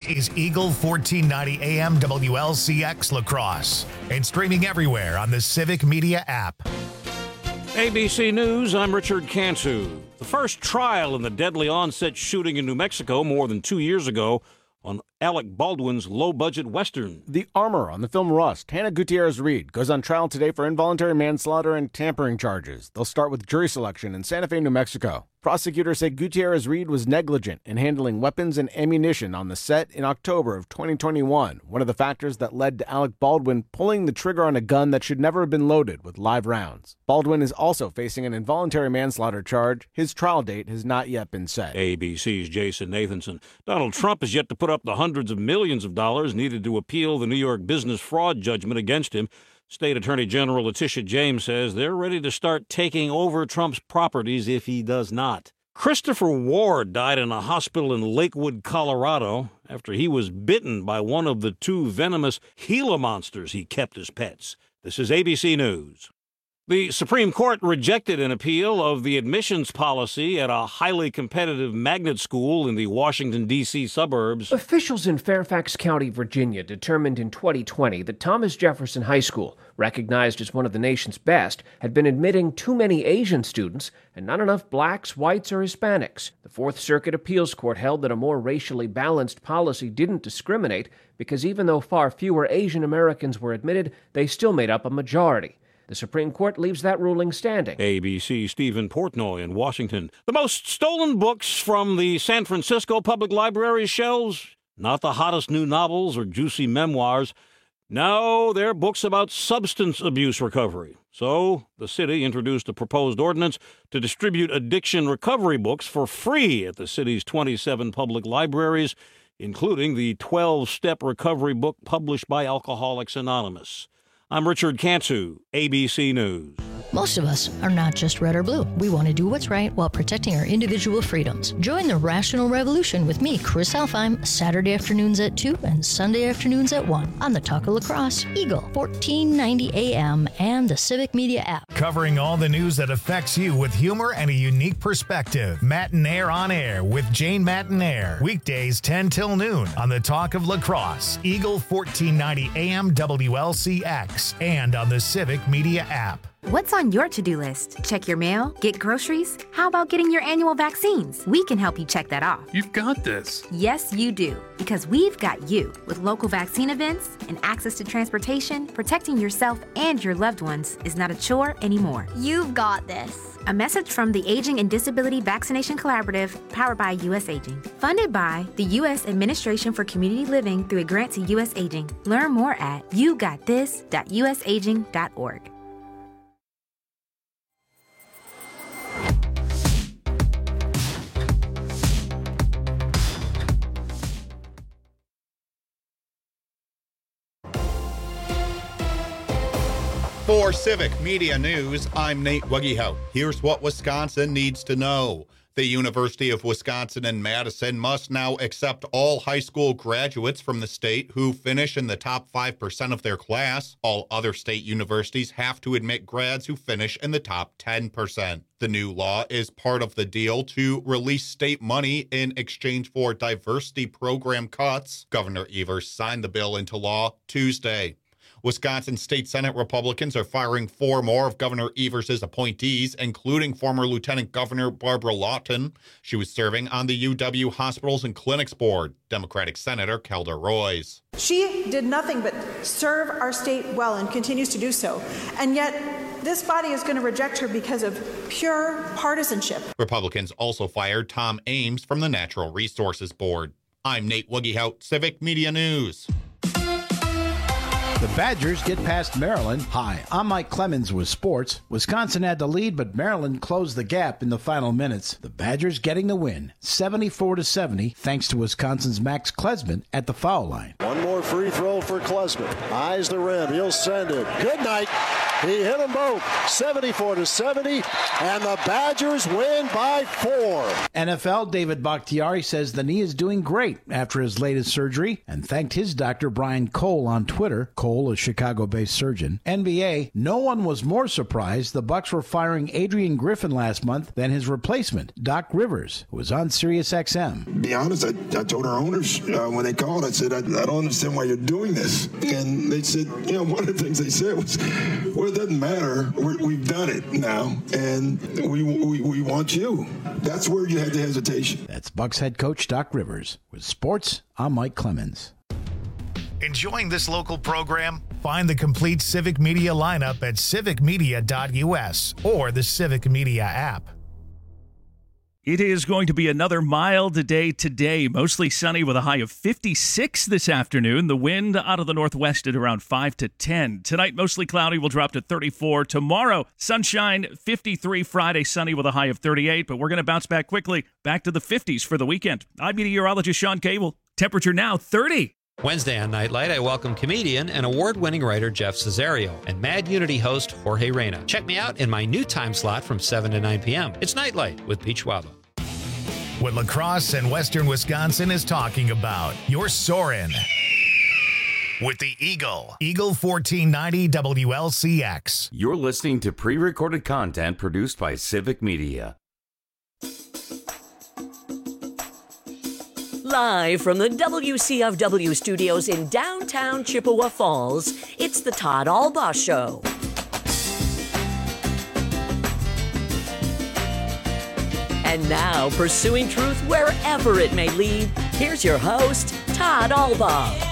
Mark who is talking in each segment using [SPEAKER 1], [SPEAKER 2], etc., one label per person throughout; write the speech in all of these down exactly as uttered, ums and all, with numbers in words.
[SPEAKER 1] is Eagle fourteen ninety A M W L C X La Crosse and streaming everywhere on the Civic Media app.
[SPEAKER 2] A B C News, I'm Richard Cantu. The first trial in the deadly onset shooting in New Mexico more than two years ago on Alec Baldwin's low-budget Western.
[SPEAKER 3] The armor on the film Rust, Hannah Gutierrez-Reed, goes on trial today for involuntary manslaughter and tampering charges. They'll start with jury selection in Santa Fe, New Mexico. Prosecutors say Gutierrez-Reed was negligent in handling weapons and ammunition on the set in October of twenty twenty-one, one of the factors that led to Alec Baldwin pulling the trigger on a gun that should never have been loaded with live rounds. Baldwin is also facing an involuntary manslaughter charge. His trial date has not yet been set.
[SPEAKER 2] A B C's Jason Nathanson. Donald Trump has yet to put up the hundreds of millions of dollars needed to appeal the New York business fraud judgment against him. State Attorney General Letitia James says they're ready to start taking over Trump's properties if he does not. Christopher Ward died in a hospital in Lakewood, Colorado, after he was bitten by one of the two venomous Gila monsters he kept as pets. This is A B C News. The Supreme Court rejected an appeal of the admissions policy at a highly competitive magnet school in the Washington, D C suburbs.
[SPEAKER 4] Officials in Fairfax County, Virginia, determined in twenty twenty that Thomas Jefferson High School, recognized as one of the nation's best, had been admitting too many Asian students and not enough blacks, whites, or Hispanics. The Fourth Circuit Appeals Court held that a more racially balanced policy didn't discriminate because even though far fewer Asian Americans were admitted, they still made up a majority. The Supreme Court leaves that ruling standing.
[SPEAKER 2] A B C Stephen Portnoy in Washington. The most stolen books from the San Francisco Public Library shelves? Not the hottest new novels or juicy memoirs. No, they're books about substance abuse recovery. So the city introduced a proposed ordinance to distribute addiction recovery books for free at the city's twenty-seven public libraries, including the twelve-step recovery book published by Alcoholics Anonymous. I'm Richard Cantu, A B C News.
[SPEAKER 5] Most of us are not just red or blue. We want to do what's right while protecting our individual freedoms. Join the Rational Revolution with me, Chris Alfheim, Saturday afternoons at two and Sunday afternoons at one on the Talk of La Crosse, Eagle, fourteen ninety A M, and the Civic Media app.
[SPEAKER 1] Covering all the news that affects you with humor and a unique perspective. Matinaire on Air with Jane Matinaire. Weekdays ten till noon on the Talk of La Crosse, Eagle fourteen ninety A M W L C X, and on the Civic Media app.
[SPEAKER 6] What's on your to-do list? Check your mail? Get groceries? How about getting your annual vaccines? We can help you check that off.
[SPEAKER 7] You've got this.
[SPEAKER 6] Yes, you do. Because we've got you. With local vaccine events and access to transportation, protecting yourself and your loved ones is not a chore anymore.
[SPEAKER 8] You've got this.
[SPEAKER 6] A message from the Aging and Disability Vaccination Collaborative, powered by U S Aging. Funded by the U S Administration for Community Living through a grant to U S Aging. Learn more at you got this dot u s aging dot org.
[SPEAKER 9] For Civic Media News, I'm Nate Wuggehout. Here's what Wisconsin needs to know. The University of Wisconsin in Madison must now accept all high school graduates from the state who finish in the top five percent of their class. All other state universities have to admit grads who finish in the top ten percent. The new law is part of the deal to release state money in exchange for diversity program cuts. Governor Evers signed the bill into law Tuesday. Wisconsin State Senate Republicans are firing four more of Governor Evers' appointees, including former Lieutenant Governor Barbara Lawton. She was serving on the U W Hospitals and Clinics Board. Democratic Senator Kelda Roys.
[SPEAKER 10] She did nothing but serve our state well and continues to do so. And yet, this body is going to reject her because of pure partisanship.
[SPEAKER 9] Republicans also fired Tom Ames from the Natural Resources Board. I'm Nate Wuggehout, Civic Media News.
[SPEAKER 11] The Badgers get past Maryland. Hi, I'm Mike Clemens with sports. Wisconsin had the lead, but Maryland closed the gap in the final minutes. The Badgers getting the win, seventy-four to seventy, thanks to Wisconsin's Max Klesman at the foul line.
[SPEAKER 7] One more free throw for Klesmit. Eyes the rim. He'll send it. Good night. He hit them both. seventy-four to seventy, and the Badgers win by four.
[SPEAKER 11] N F L David Bakhtiari says the knee is doing great after his latest surgery and thanked his doctor Brian Cole on Twitter. Cole, a Chicago-based surgeon. N B A, no one was more surprised the Bucks were firing Adrian Griffin last month than his replacement, Doc Rivers, who was on Sirius X M.
[SPEAKER 8] To be honest, I, I told our owners uh, when they called, I said, I, I don't understand why you're doing this. And they said, you know, one of the things they said was, well, it doesn't matter. We're, we've done it now, and we, we we want you. That's where you had the hesitation.
[SPEAKER 11] That's Bucks head coach Doc Rivers. With sports, I'm Mike Clemens.
[SPEAKER 1] Enjoying this local program? Find the complete Civic Media lineup at civic media dot u s or the Civic Media app.
[SPEAKER 12] It is going to be another mild day today, mostly sunny with a high of fifty-six this afternoon. The wind out of the northwest at around five to ten. Tonight, mostly cloudy, will drop to thirty-four. Tomorrow, sunshine, fifty-three. Friday, sunny with a high of thirty-eight. But we're going to bounce back quickly, back to the fifties for the weekend. I'm meteorologist Sean Cable. Temperature now thirty.
[SPEAKER 13] Wednesday on Nightlight, I welcome comedian and award-winning writer Jeff Cesario and Mad Unity host Jorge Reyna. Check me out in my new time slot from seven to nine p.m. It's Nightlight with Pete Schwaba.
[SPEAKER 1] What La Crosse and Western Wisconsin is talking about. You're soaring with the Eagle. Eagle fourteen ninety W L C X.
[SPEAKER 14] You're listening to pre-recorded content produced by Civic Media.
[SPEAKER 15] Live from the W C F W studios in downtown Chippewa Falls, it's the Todd Albaugh Show. And now, pursuing truth wherever it may lead, here's your host, Todd Albaugh.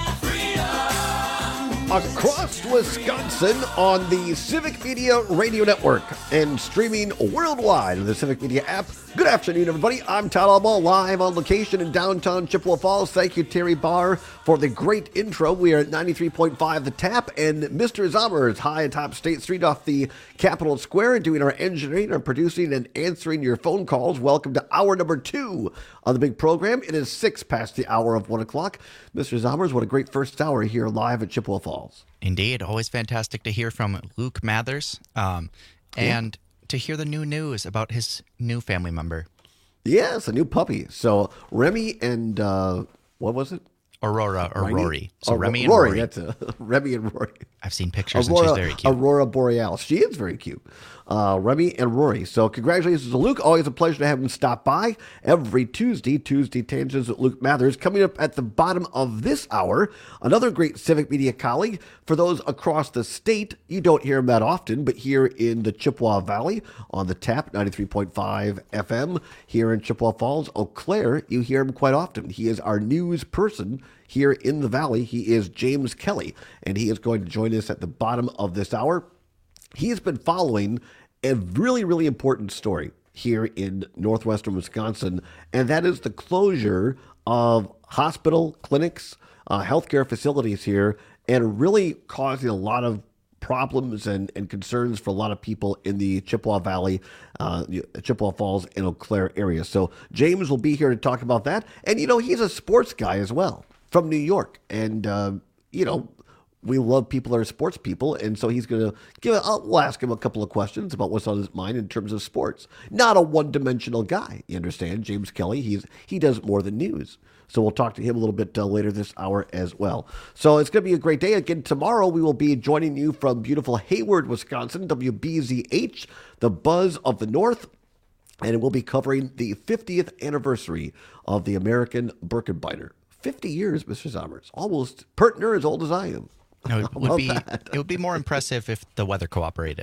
[SPEAKER 16] Across Wisconsin on the Civic Media Radio Network and streaming worldwide on the Civic Media app. Good afternoon, everybody. I'm Todd Albaugh, live on location in downtown Chippewa Falls. Thank you, Terry Barr, for the great intro. We are at ninety-three point five The Tap, and Mister Zomer is high atop State Street off the Capitol Square, doing our engineering, our producing, and answering your phone calls. Welcome to hour number two of the big program. It is six past the hour of one o'clock. Mister Zomers, what a great first hour here live at Chippewa Falls.
[SPEAKER 17] Indeed. Always fantastic to hear from Luke Mathers, um, and yeah. to hear the new news about his new family member.
[SPEAKER 16] Yes, a new puppy. So Remy and, uh, what was it?
[SPEAKER 17] Aurora or
[SPEAKER 16] Rory.
[SPEAKER 17] Rory. So
[SPEAKER 16] oh,
[SPEAKER 17] Remy and
[SPEAKER 16] Rory.
[SPEAKER 17] Rory.
[SPEAKER 16] That's a, Remy and Rory.
[SPEAKER 17] I've seen pictures
[SPEAKER 16] Aurora,
[SPEAKER 17] and she's very cute.
[SPEAKER 16] Aurora Borealis. She is very cute. Uh, Remy and Rory. So congratulations to Luke. Always a pleasure to have him stop by every Tuesday. Tuesday Tangents with Luke Mathers. Coming up at the bottom of this hour, another great Civic Media colleague. For those across the state, you don't hear him that often, but here in the Chippewa Valley on the Tap, ninety-three point five F M, here in Chippewa Falls, Eau Claire, you hear him quite often. He is our news person here in the Valley. He is James Kelly, and he is going to join us at the bottom of this hour. He has been following a really, really important story here in northwestern Wisconsin, and that is the closure of hospital, clinics, uh, healthcare facilities here, and really causing a lot of problems and, and concerns for a lot of people in the Chippewa Valley, uh, Chippewa Falls, and Eau Claire area. So James will be here to talk about that. And, you know, he's a sports guy as well from New York. And, uh, you know, we love people that are sports people, and so he's going to give. I'll, we'll ask him a couple of questions about what's on his mind in terms of sports. Not a one-dimensional guy, you understand? James Kelly, he's he does more than news. So we'll talk to him a little bit uh, later this hour as well. So it's going to be a great day. Again, tomorrow we will be joining you from beautiful Hayward, Wisconsin, W B Z H, the Buzz of the North. And we'll be covering the fiftieth anniversary of the American Birkenbiner. fifty years, Mister Zomers. Almost pertinent as old as I am.
[SPEAKER 17] No, it would be that? It would be more impressive if the weather cooperated.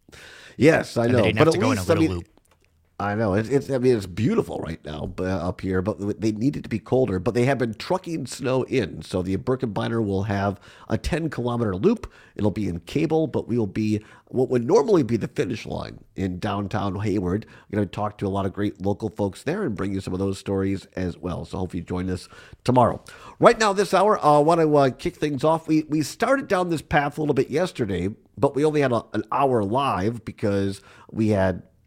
[SPEAKER 16] Yes, I know.
[SPEAKER 17] And
[SPEAKER 16] but
[SPEAKER 17] have
[SPEAKER 16] at
[SPEAKER 17] to
[SPEAKER 16] least,
[SPEAKER 17] go in a little
[SPEAKER 16] I mean,
[SPEAKER 17] loop.
[SPEAKER 16] I know. It's, it's, I mean, it's beautiful right now uh, up here, but they need it to be colder. But they have been trucking snow in. So the Birkenbiner will have a ten kilometer loop. It'll be in cable, but we will be what would normally be the finish line in downtown Hayward. We're going to talk to a lot of great local folks there and bring you some of those stories as well. So hopefully you join us tomorrow. Right now, this hour, uh, I want to uh, kick things off. We, we started down this path a little bit yesterday, but we only had a, an hour live because we had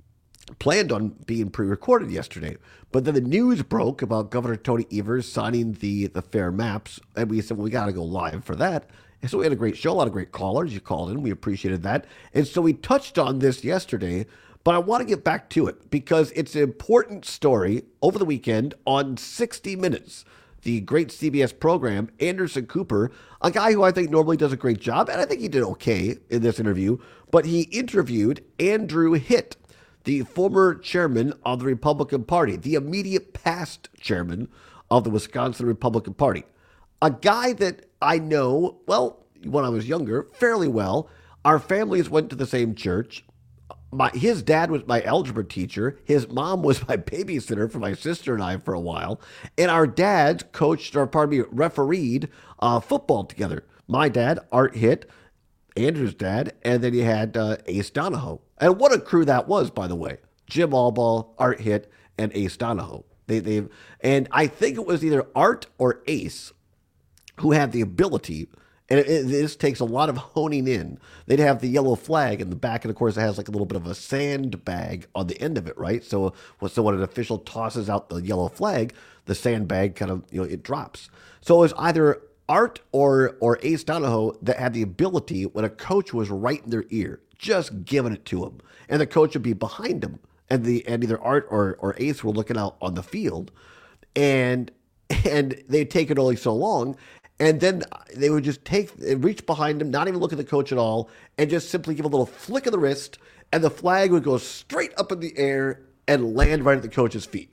[SPEAKER 16] planned on being pre-recorded yesterday. But then the news broke about Governor Tony Evers signing the, the fair maps, and we said, well, we got to go live for that. And so we had a great show, a lot of great callers. You called in. We appreciated that. And so we touched on this yesterday, but I want to get back to it because it's an important story over the weekend on sixty minutes, the great C B S program. Anderson Cooper, a guy who I think normally does a great job, and I think he did okay in this interview, but he interviewed Andrew Hitt, the former chairman of the Republican Party, the immediate past chairman of the Wisconsin Republican Party. A guy that I know, well, when I was younger, fairly well. Our families went to the same church. My, his dad was my algebra teacher. His mom was my babysitter for my sister and I for a while. And our dads coached, or pardon me, refereed uh, football together. My dad, Art Hitt, Andrew's dad, and then you had uh, Ace Donahoe. And what a crew that was, by the way. Jim Albaugh, Art Hitt, and Ace Donahoe. They, they, and I think it was either Art or Ace who had the ability, and it, it, this takes a lot of honing in. They'd have the yellow flag in the back, and of course it has like a little bit of a sandbag on the end of it, right? So, so when an official tosses out the yellow flag, the sandbag kind of, you know, it drops. So it was either Art or or Ace Donahoe that had the ability when a coach was right in their ear, just giving it to him, and the coach would be behind him, and the and either Art or or Ace were looking out on the field, and and they'd take it only so long. And then they would just take, reach behind him, not even look at the coach at all, and just simply give a little flick of the wrist, and the flag would go straight up in the air and land right at the coach's feet.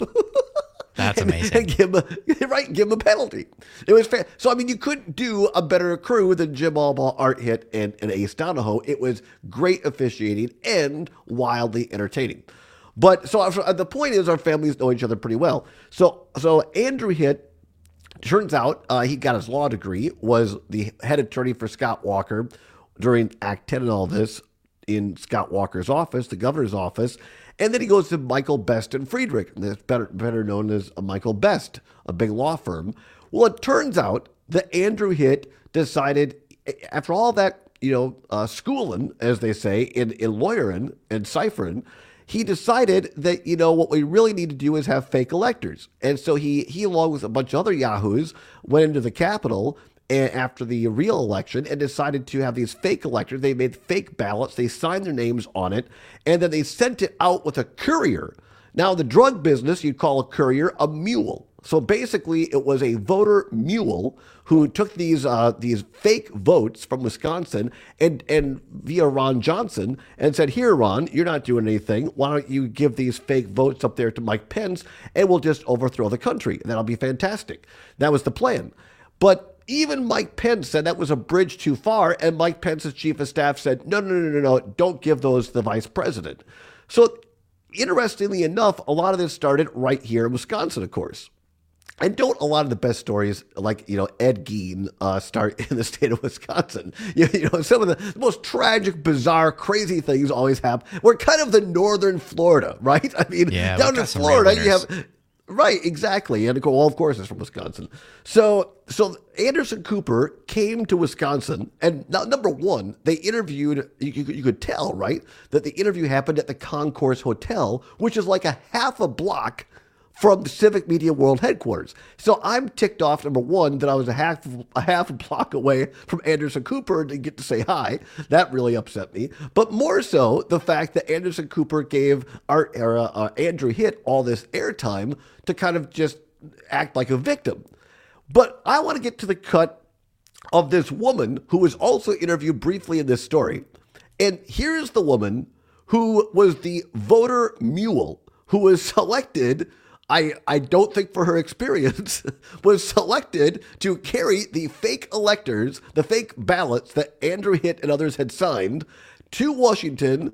[SPEAKER 17] That's amazing.
[SPEAKER 16] And, and give him a, right, give him a penalty. It was fair. So, I mean, you couldn't do a better crew than Jim Albaugh, Art Hitt, and, and Ace Donahoe. It was great officiating and wildly entertaining. But so, so the point is our families know each other pretty well. So, so Andrew Hitt, turns out uh, he got his law degree, was the head attorney for Scott Walker during Act ten and all this in Scott Walker's office, the governor's office. And then he goes to Michael Best and Friedrich, that's better, better known as Michael Best, a big law firm. Well, it turns out that Andrew Hitt decided, after all that, you know, uh, schooling, as they say, in, in lawyering and ciphering, he decided that, you know, what we really need to do is have fake electors. And so he, he along with a bunch of other yahoos, went into the Capitol after the real election and decided to have these fake electors. They made fake ballots. They signed their names on it, and then they sent it out with a courier. Now, the drug business, you'd call a courier a mule. So basically, it was a voter mule who took these uh, these fake votes from Wisconsin and, and via Ron Johnson and said, here, Ron, you're not doing anything. Why don't you give these fake votes up there to Mike Pence, and we'll just overthrow the country. That'll be fantastic. That was the plan. But even Mike Pence said that was a bridge too far, and Mike Pence's chief of staff said, no, no, no, no, no, don't give those to the vice president. So interestingly enough, a lot of this started right here in Wisconsin, of course. And don't a lot of the best stories, like, you know, Ed Gein, uh, start in the state of Wisconsin? You, you know, some of the most tragic, bizarre, crazy things always happen. We're kind of the northern Florida, right? I mean,
[SPEAKER 17] yeah,
[SPEAKER 16] down in Florida, you have... Right, exactly. And well, of course, it's from Wisconsin. So, so Anderson Cooper came to Wisconsin, and now, number one, they interviewed. You, you, you could tell, right, that the interview happened at the Concourse Hotel, which is like a half a block from the Civic Media World headquarters. So I'm ticked off, number one, that I was a half a half a block away from Anderson Cooper to get to say hi. That really upset me. But more so, the fact that Anderson Cooper gave our uh, uh, Andrew Hitt all this airtime to kind of just act like a victim. But I want to get to the cut of this woman who was also interviewed briefly in this story. And here's the woman who was the voter mule who was selected, I, I don't think for her experience, was selected to carry the fake electors, the fake ballots that Andrew Hitt and others had signed to Washington,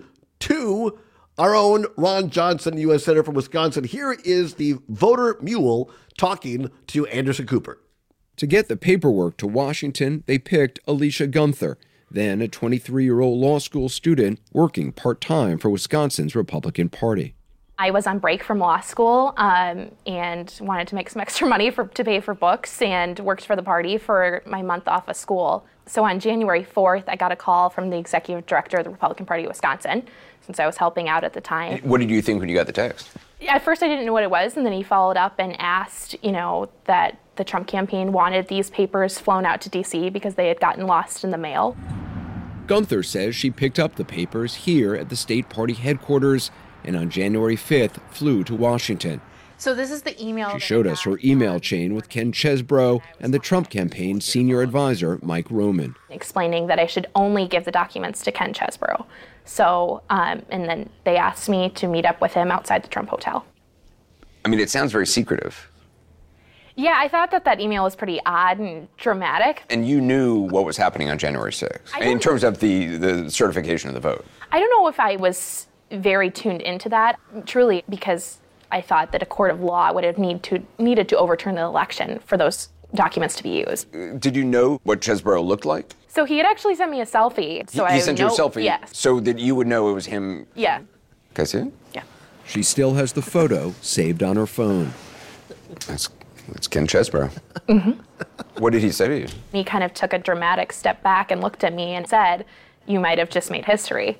[SPEAKER 16] to our own Ron Johnson, U S Senator from Wisconsin. Here is the voter mule talking to Anderson Cooper.
[SPEAKER 18] To get the paperwork to Washington, they picked Alicia Gunther, then a twenty-three-year-old law school student working part-time for Wisconsin's Republican Party.
[SPEAKER 19] I was on break from law school um, and wanted to make some extra money for, to pay for books and worked for the party for my month off of school. So on January fourth, I got a call from the executive director of the Republican Party of Wisconsin, since I was helping out at the time.
[SPEAKER 20] What did you think when you got the text?
[SPEAKER 19] At first I didn't know what it was, and then he followed up and asked, you know, that the Trump campaign wanted these papers flown out to D C because they had gotten lost in the mail.
[SPEAKER 18] Gunther says she picked up the papers here at the state party headquarters and on January fifth flew to Washington.
[SPEAKER 19] So this is the email.
[SPEAKER 18] She showed us her email chain with Ken Chesebro and the Trump campaign senior advisor, Mike Roman.
[SPEAKER 19] Explaining that I should only give the documents to Ken Chesebro. So, um, and then they asked me to meet up with him outside the Trump Hotel.
[SPEAKER 20] I mean, it sounds very secretive.
[SPEAKER 19] Yeah, I thought that that email was pretty odd and dramatic.
[SPEAKER 20] And you knew what was happening on January sixth, in terms of the, the certification of the vote.
[SPEAKER 19] I don't know if I was very tuned into that, truly, because I thought that a court of law would have need to, needed to overturn the election for those documents to be used.
[SPEAKER 20] Did you know what Chesebro looked like?
[SPEAKER 19] So he had actually sent me a selfie. So
[SPEAKER 20] he,
[SPEAKER 19] I
[SPEAKER 20] he sent
[SPEAKER 19] know,
[SPEAKER 20] you a selfie?
[SPEAKER 19] Yes.
[SPEAKER 20] So that you would know it was him?
[SPEAKER 19] Yeah.
[SPEAKER 20] Can I see it?
[SPEAKER 19] Yeah.
[SPEAKER 18] She still has the photo saved on her phone.
[SPEAKER 20] That's, that's Ken Chesebro.
[SPEAKER 19] Mm-hmm.
[SPEAKER 20] What did he say to you?
[SPEAKER 19] He kind of took a dramatic step back and looked at me and said, "You might have just made history."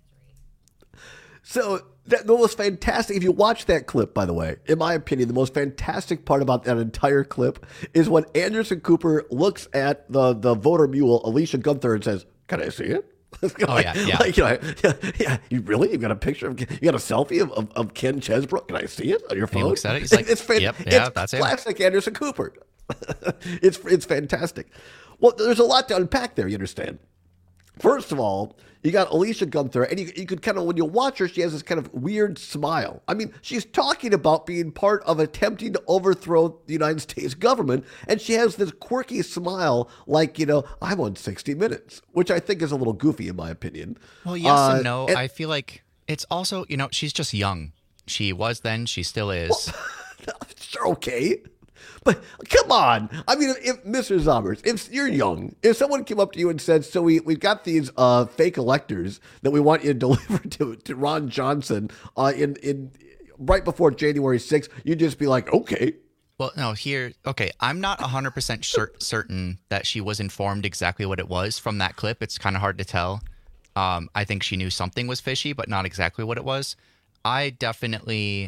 [SPEAKER 16] So that, the most fantastic, if you watch that clip, by the way, in my opinion, the most fantastic part about that entire clip is when Anderson Cooper looks at the, the voter mule, Alicia Gunther, and says, "Can I see it?"
[SPEAKER 17] Oh, yeah, yeah.
[SPEAKER 16] Like, you know, yeah, yeah. You really? You got a picture of, you got a selfie of, of, of Ken Chesebro? Can I see it on your phone?
[SPEAKER 17] He looks at it. He's like,
[SPEAKER 16] it's fan-
[SPEAKER 17] yep, yeah,
[SPEAKER 16] it's
[SPEAKER 17] that's it.
[SPEAKER 16] classic Anderson Cooper. it's it's fantastic. Well, there's a lot to unpack there, you understand. First of all, you got Alicia Gunther, and you, you could kind of, when you watch her, she has this kind of weird smile. I mean, she's talking about being part of attempting to overthrow the United States government, and she has this quirky smile like, you know, I'm on sixty minutes, which I think is a little goofy in my opinion.
[SPEAKER 17] Well, yes
[SPEAKER 16] uh,
[SPEAKER 17] and no.
[SPEAKER 16] and,
[SPEAKER 17] I feel like it's also, you know, she's just young. She was then, she still is.
[SPEAKER 16] Well, sure, okay. But come on. I mean, if Mister Zommers, if you're young, if someone came up to you and said, so we, we've got these uh, fake electors that we want you to deliver to, to Ron Johnson uh, in, in right before January sixth, you'd just be like, okay.
[SPEAKER 17] Well, no, here, okay, I'm not one hundred percent cer- certain that she was informed exactly what it was from that clip. It's kind of hard to tell. Um, I think she knew something was fishy, but not exactly what it was. I definitely,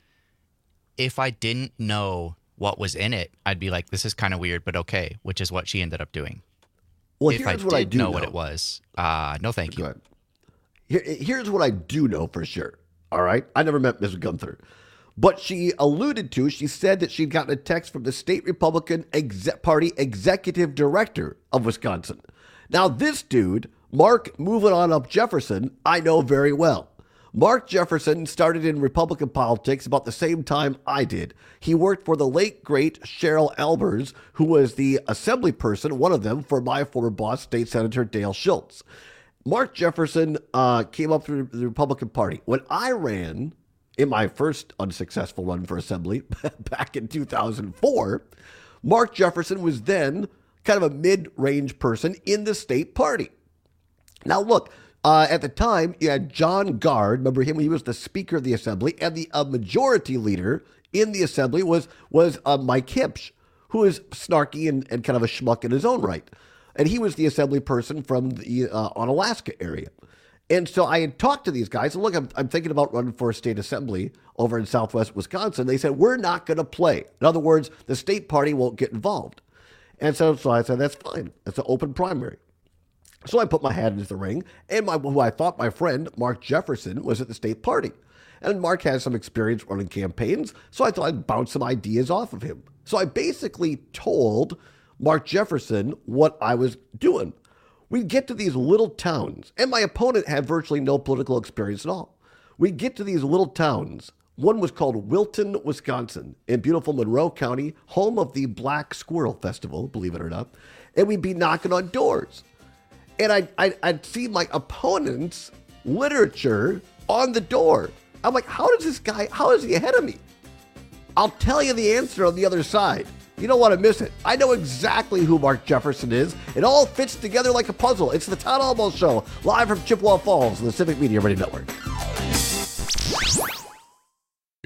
[SPEAKER 17] if I didn't know what was in it, I'd be like, this is kind of weird, but okay, which is what she ended up doing.
[SPEAKER 16] Well,
[SPEAKER 17] if
[SPEAKER 16] here's
[SPEAKER 17] I
[SPEAKER 16] what
[SPEAKER 17] did
[SPEAKER 16] I do
[SPEAKER 17] know,
[SPEAKER 16] know
[SPEAKER 17] what it was, uh, no thank you.
[SPEAKER 16] Here, here's what I do know for sure, all right? I never met Miz Gunther. But she alluded to, she said that she'd gotten a text from the state Republican exe- Party executive director of Wisconsin. Now, this dude, Mark Moving On Up Jefferson, I know very well. Mark Jefferson started in Republican politics about the same time I did. He worked for the late, great Cheryl Albers, who was the assembly person, one of them, for my former boss, State Senator Dale Schultz. Mark Jefferson uh, came up through the Republican Party. When I ran in my first unsuccessful run for assembly back in two thousand four, Mark Jefferson was then kind of a mid-range person in the state party. Now, look, Uh, at the time, you had John Gard. Remember him? He was the Speaker of the Assembly, and the uh, majority leader in the Assembly was was uh, Mike Hipsch, who is snarky and, and kind of a schmuck in his own right. And he was the Assembly person from the uh, Onalaska area. And so I had talked to these guys, and look, I'm, I'm thinking about running for a state assembly over in southwest Wisconsin. They said, we're not going to play. In other words, the state party won't get involved. And so, so I said, that's fine. That's an open primary. So I put my hat into the ring, and my, who I thought my friend, Mark Jefferson, was at the state party. And Mark has some experience running campaigns, so I thought I'd bounce some ideas off of him. So I basically told Mark Jefferson what I was doing. We'd get to these little towns, and my opponent had virtually no political experience at all. We'd get to these little towns. One was called Wilton, Wisconsin, in beautiful Monroe County, home of the Black Squirrel Festival, believe it or not. And we'd be knocking on doors. And I'd, I'd, I'd see my opponent's literature on the door. I'm like, how does this guy, how is he ahead of me? I'll tell you the answer on the other side. You don't want to miss it. I know exactly who Mark Jefferson is. It all fits together like a puzzle. It's the Todd Almo Show, live from Chippewa Falls, on the Civic Media Radio Network.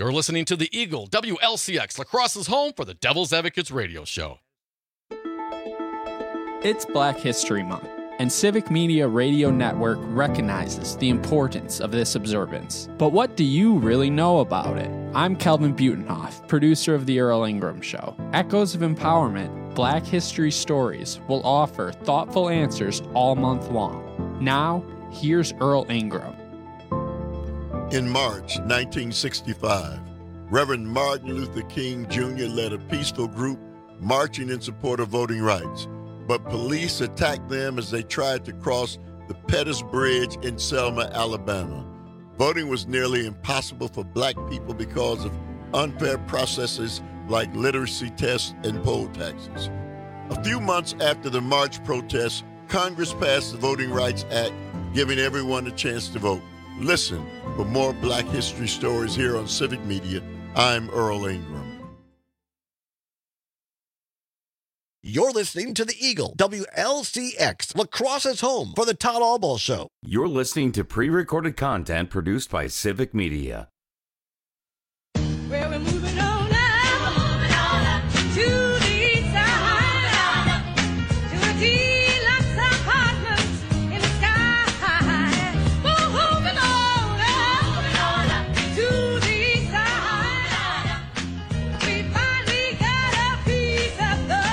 [SPEAKER 21] You're listening to the Eagle, W L C X, La Crosse's home for the Devil's Advocates radio show.
[SPEAKER 22] It's Black History Month, and Civic Media Radio Network recognizes the importance of this observance. But what do you really know about it? I'm Kelvin Butenhoff, producer of The Earl Ingram Show. Echoes of Empowerment, Black History Stories will offer thoughtful answers all month long. Now, here's Earl Ingram.
[SPEAKER 23] In March nineteen sixty-five, Reverend Martin Luther King Junior led a peaceful group marching in support of voting rights, but police attacked them as they tried to cross the Pettus Bridge in Selma, Alabama. Voting was nearly impossible for black people because of unfair processes like literacy tests and poll taxes. A few months after the march protests, Congress passed the Voting Rights Act, giving everyone a chance to vote. Listen for more Black history stories here on Civic Media. I'm Earl Ingram.
[SPEAKER 16] You're listening to the Eagle, W L C X, La Crosse's home for the Todd Albaugh Show.
[SPEAKER 14] You're listening to pre-recorded content produced by Civic Media.
[SPEAKER 24] Well, we're moving on now, moving on up to the east side, to a deluxe apartment in the sky. We're moving on up, moving on up to the east side. We finally got a piece of the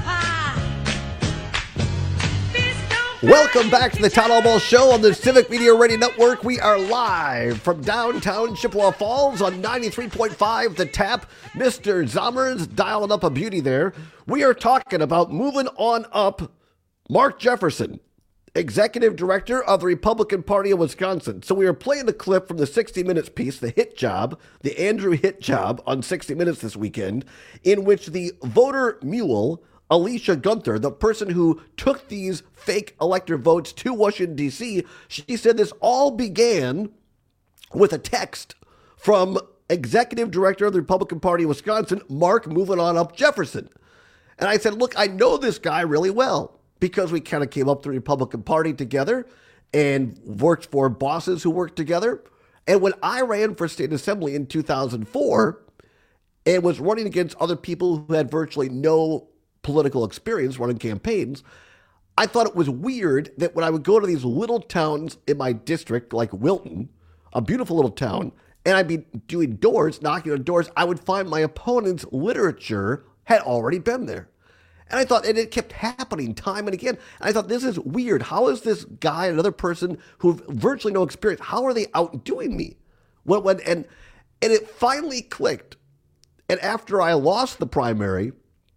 [SPEAKER 16] Welcome back to the Todd Albaugh Show on the Civic Media Radio Network. We are live from downtown Chippewa Falls on ninety-three point five The Tap. Mister Zommers dialing up a beauty there. We are talking about moving on up Mark Jefferson, Executive Director of the Republican Party of Wisconsin. So we are playing the clip from the sixty minutes piece, The Hit Job, the Andrew Hit Job on sixty minutes this weekend, in which the voter mule, Alicia Gunther, the person who took these fake elector votes to Washington, D C, she said this all began with a text from Executive Director of the Republican Party of Wisconsin, Mark Moving On Up Jefferson. And I said, look, I know this guy really well because we kind of came up through the Republican Party together and worked for bosses who worked together. And when I ran for state assembly in two thousand four and was running against other people who had virtually no political experience running campaigns, I thought it was weird that when I would go to these little towns in my district, like Wilton, a beautiful little town, and I'd be doing doors, knocking on doors, I would find my opponent's literature had already been there. And I thought, and it kept happening time and again. And I thought, this is weird. How is this guy, another person who have virtually no experience, how are they outdoing me? When, when, and, and it finally clicked. And after I lost the primary,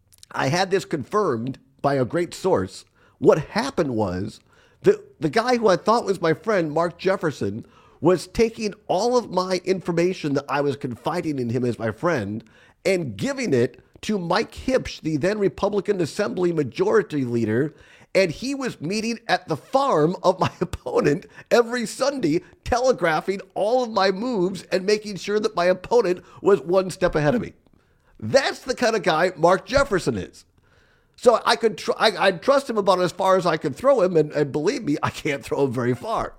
[SPEAKER 16] I had this confirmed by a great source. What happened was the, the guy who I thought was my friend, Mark Jefferson, was taking all of my information that I was confiding in him as my friend and giving it to Mike Hipsch, the then Republican Assembly Majority Leader, and he was meeting at the farm of my opponent every Sunday, telegraphing all of my moves and making sure that my opponent was one step ahead of me. That's the kind of guy Mark Jefferson is. So I could tr- I, I'd trust him about as far as I could throw him, and, and believe me, I can't throw him very far.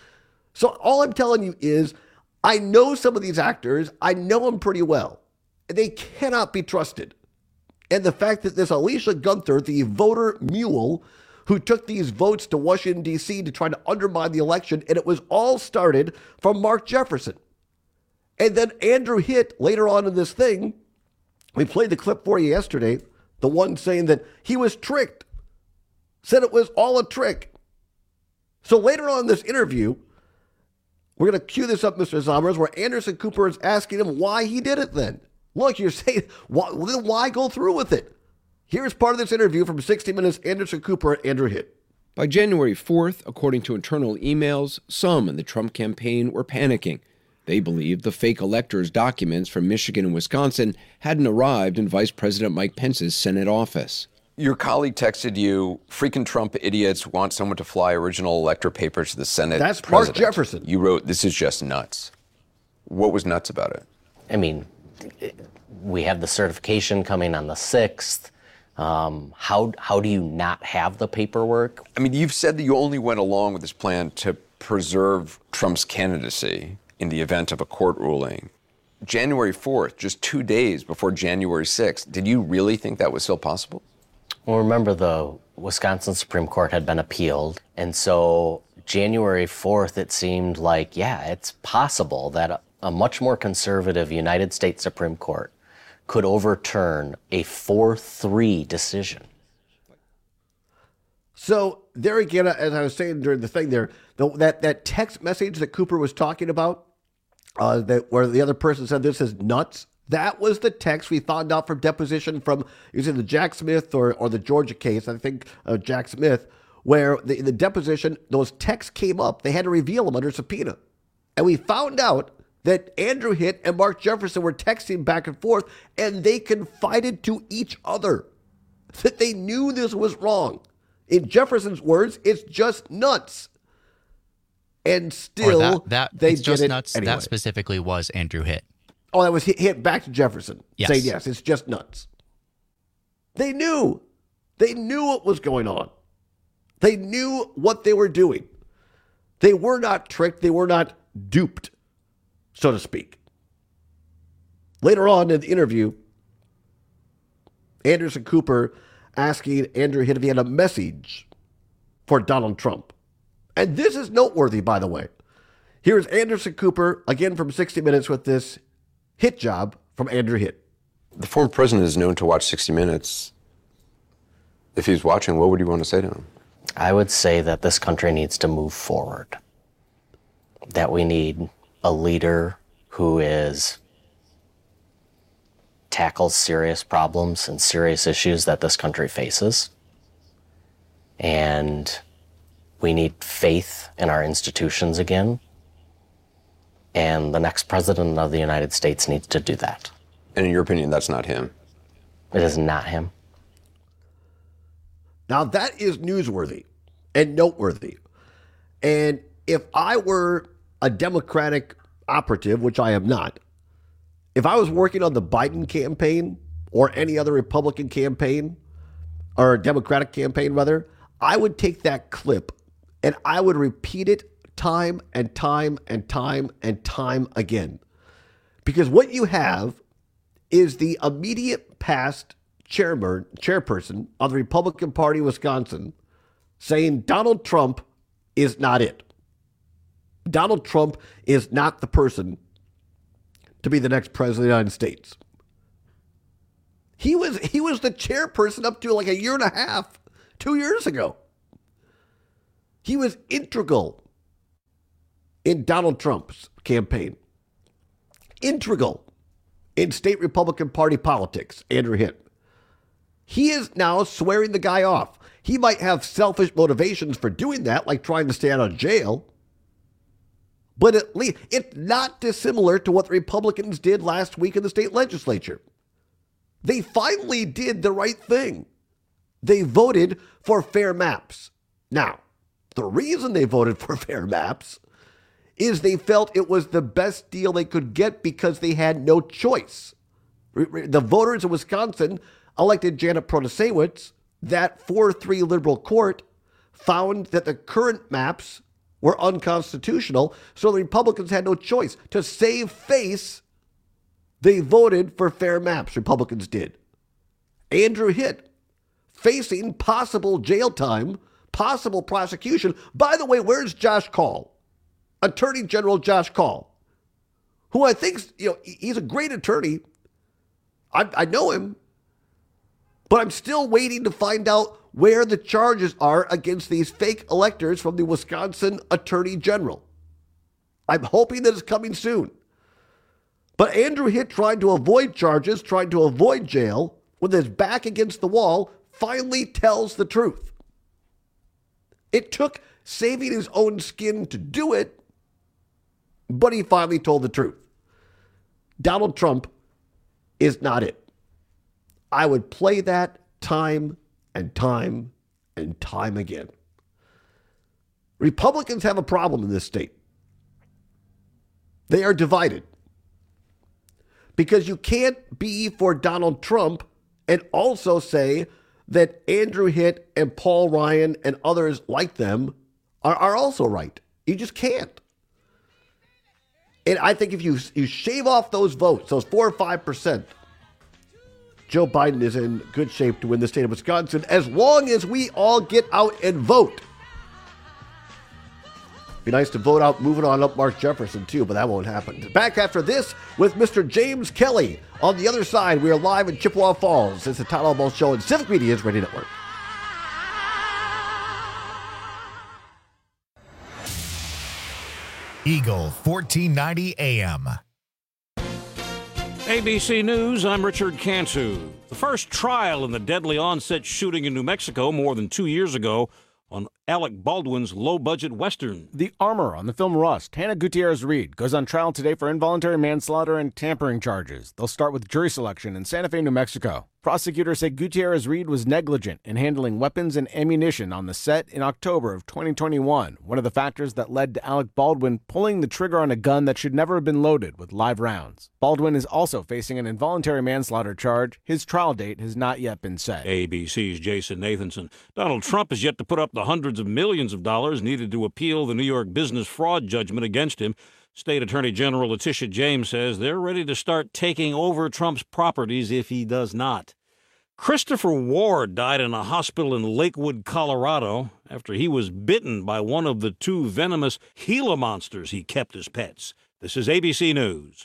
[SPEAKER 16] So all I'm telling you is I know some of these actors. I know them pretty well. They cannot be trusted. And the fact that this Alicia Gunther, the voter mule, who took these votes to Washington, D C to try to undermine the election, and it was all started from Mark Jefferson. And then Andrew Hitt, later on in this thing, we played the clip for you yesterday, the one saying that he was tricked, said it was all a trick. So later on in this interview, we're going to cue this up, Mister Zommers, where Anderson Cooper is asking him why he did it then. Look, you're saying, why, then why go through with it? Here's part of this interview from sixty minutes, Anderson Cooper and Andrew Hitt.
[SPEAKER 18] By January fourth, according to internal emails, some in the Trump campaign were panicking. They believed the fake electors' documents from Michigan and Wisconsin hadn't arrived in Vice President Mike Pence's Senate office.
[SPEAKER 20] Your colleague texted you, freaking Trump idiots want someone to fly original elector papers to the Senate
[SPEAKER 16] That's
[SPEAKER 20] president.
[SPEAKER 16] Mark Jefferson.
[SPEAKER 20] You wrote, this is just nuts. What was nuts about it?
[SPEAKER 25] I mean, we have the certification coming on the sixth. Um, how how do you not have the paperwork?
[SPEAKER 20] I mean, you've said that you only went along with this plan to preserve Trump's candidacy in the event of a court ruling. January fourth, just two days before January sixth, did you really think that was still possible?
[SPEAKER 25] Well, remember, the Wisconsin Supreme Court had been appealed, and so January fourth, it seemed like, yeah, it's possible that a, a much more conservative United States Supreme Court could overturn a four three decision.
[SPEAKER 16] So there again, as I was saying during the thing there, the, that, that text message that Cooper was talking about, uh, that where the other person said this is nuts, that was the text we found out from deposition from using the Jack Smith or, or the Georgia case, I think uh, Jack Smith, where the, in the deposition, those texts came up. They had to reveal them under subpoena. And we found out that Andrew Hitt and Mark Jefferson were texting back and forth, and they confided to each other that they knew this was wrong. In Jefferson's words, it's just nuts. And still,
[SPEAKER 17] Or that, that
[SPEAKER 16] they
[SPEAKER 17] it's
[SPEAKER 16] did
[SPEAKER 17] just
[SPEAKER 16] it
[SPEAKER 17] nuts.
[SPEAKER 16] anyway.
[SPEAKER 17] That specifically was Andrew Hitt.
[SPEAKER 16] Oh, that was hit, hit back to Jefferson,
[SPEAKER 17] Yes.
[SPEAKER 16] saying, yes, it's just nuts. They knew. They knew what was going on. They knew what they were doing. They were not tricked. They were not duped, so to speak. Later on in the interview, Anderson Cooper asking Andrew Hitt if he had a message for Donald Trump. And this is noteworthy, by the way. Here's Anderson Cooper, again from sixty minutes, with this hit job from Andrew Hitt.
[SPEAKER 20] The former president is known to watch sixty minutes. If he's watching, what would you want to say to him?
[SPEAKER 25] I would say that this country needs to move forward, that we need a leader who is tackles serious problems and serious issues that this country faces. And we need faith in our institutions again. And the next president of the United States needs to do that.
[SPEAKER 20] And in your opinion, that's not him?
[SPEAKER 25] It is not him.
[SPEAKER 16] Now that is newsworthy and noteworthy. And if I were a Democratic operative, which I am not, if I was working on the Biden campaign or any other Republican campaign or Democratic campaign rather, I would take that clip and I would repeat it time and time and time and time again. Because what you have is the immediate past chairman, chairperson of the Republican Party of Wisconsin saying Donald Trump is not it. Donald Trump is not the person to be the next president of the United States. He was he was the chairperson up to like a year and a half, two years ago. He was integral in Donald Trump's campaign. Integral in state Republican Party politics, Andrew Hitt. He is now swearing the guy off. He might have selfish motivations for doing that, like trying to stay out of jail. But at least it's not dissimilar to what the Republicans did last week in the state legislature. They finally did the right thing. They voted for fair maps. Now, the reason they voted for fair maps is they felt it was the best deal they could get because they had no choice. The voters of Wisconsin elected Janet Protasewicz. That four three liberal court found that the current maps were unconstitutional, so the Republicans had no choice. To save face, they voted for fair maps, Republicans did. Andrew Hitt, facing possible jail time, possible prosecution. By the way, where's Josh Kaul? Attorney General Josh Kaul, who I think, you know, he's a great attorney. I, I know him, but I'm still waiting to find out where the charges are against these fake electors from the Wisconsin Attorney General. I'm hoping that it's coming soon. But Andrew Hitt tried to avoid charges, tried to avoid jail, with his back against the wall, finally tells the truth. It took saving his own skin to do it, but he finally told the truth. Donald Trump is not it. I would play that time and time and time again. Republicans have a problem in this state. They are divided. Because you can't be for Donald Trump and also say that Andrew Hitt and Paul Ryan and others like them are, are also right. You just can't. And I think if you you shave off those votes, those four or five percent, Joe Biden is in good shape to win the state of Wisconsin as long as we all get out and vote. Be nice to vote out moving on up Mark Jefferson, too, but that won't happen. Back after this with Mister James Kelly. On the other side, we are live in Chippewa Falls. It's the Todd Almost Show on Civic Media's Radio Network.
[SPEAKER 1] Eagle fourteen ninety A M.
[SPEAKER 2] A B C News, I'm Richard Cantu. The first trial in the deadly onset shooting in New Mexico more than two years ago on Alec Baldwin's low-budget Western.
[SPEAKER 3] The armor on the film Rust, Hannah Gutierrez-Reed, goes on trial today for involuntary manslaughter and tampering charges. They'll start with jury selection in Santa Fe, New Mexico. Prosecutors say Gutierrez-Reed was negligent in handling weapons and ammunition on the set in October of twenty twenty-one, one of the factors that led to Alec Baldwin pulling the trigger on a gun that should never have been loaded with live rounds. Baldwin is also facing an involuntary manslaughter charge. His trial date has not yet been set.
[SPEAKER 2] A B C's Jason Nathanson. Donald Trump has yet to put up the hundreds of millions of dollars needed to appeal the New York business fraud judgment against him. State Attorney General Letitia James says they're ready to start taking over Trump's properties if he does not. Christopher Ward died in a hospital in Lakewood, Colorado, after he was bitten by one of the two venomous Gila monsters he kept as pets. This is A B C News.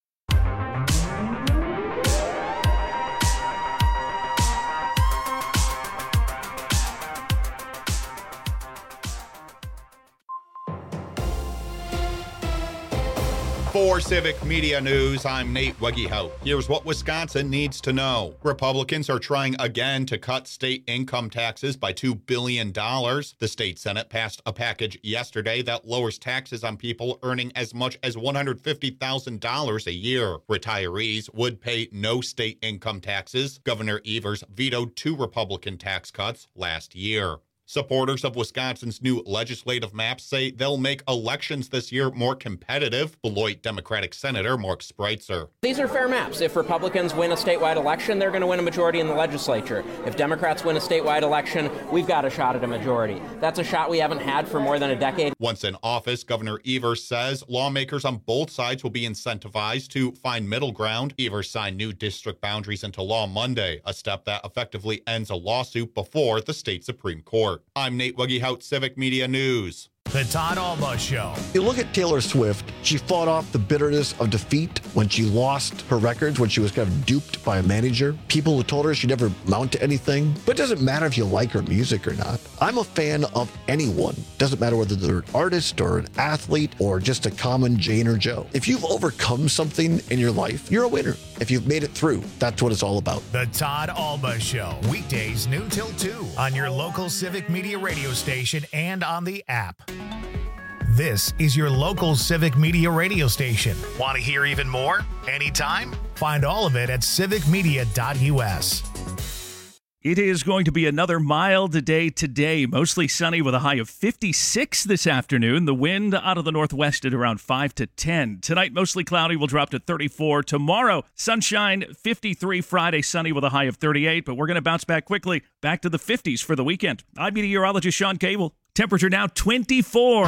[SPEAKER 9] For Civic Media News, I'm Nate Wegehout. Here's what Wisconsin needs to know. Republicans are trying again to cut state income taxes by two billion dollars. The state Senate passed a package yesterday that lowers taxes on people earning as much as one hundred fifty thousand dollars a year. Retirees would pay no state income taxes. Governor Evers vetoed two Republican tax cuts last year. Supporters of Wisconsin's new legislative maps say they'll make elections this year more competitive. Beloit Democratic Senator Mark Spreitzer.
[SPEAKER 4] These are fair maps. If Republicans win a statewide election, they're going to win a majority in the legislature. If Democrats win a statewide election, we've got a shot at a majority. That's a shot we haven't had for more than a decade.
[SPEAKER 9] Once in office, Governor Evers says lawmakers on both sides will be incentivized to find middle ground. Evers signed new district boundaries into law Monday, a step that effectively ends a lawsuit before the state Supreme Court. I'm Nate Wegehout, Civic Media News.
[SPEAKER 1] The Todd Alba Show.
[SPEAKER 16] You look at Taylor Swift, she fought off the bitterness of defeat when she lost her records, when she was kind of duped by a manager. People who told her she'd never amount to anything. But it doesn't matter if you like her music or not. I'm a fan of anyone. Doesn't matter whether they're an artist or an athlete or just a common Jane or Joe. If you've overcome something in your life, you're a winner. If you've made it through, that's what it's all about.
[SPEAKER 1] The Todd Alba Show. Weekdays noon till two on your local Civic Media radio station and on the app. This is your local Civic Media radio station. Want to hear even more? Anytime? Find all of it at civic media dot u s.
[SPEAKER 12] It is going to be another mild day today, mostly sunny with a high of fifty-six this afternoon. The wind out of the northwest at around five to ten. Tonight, mostly cloudy, will drop to thirty-four. Tomorrow, sunshine, fifty-three. Friday, sunny with a high of thirty-eight. But we're going to bounce back quickly, back to the fifties for the weekend. I'm meteorologist Sean Cable. Temperature now twenty-four.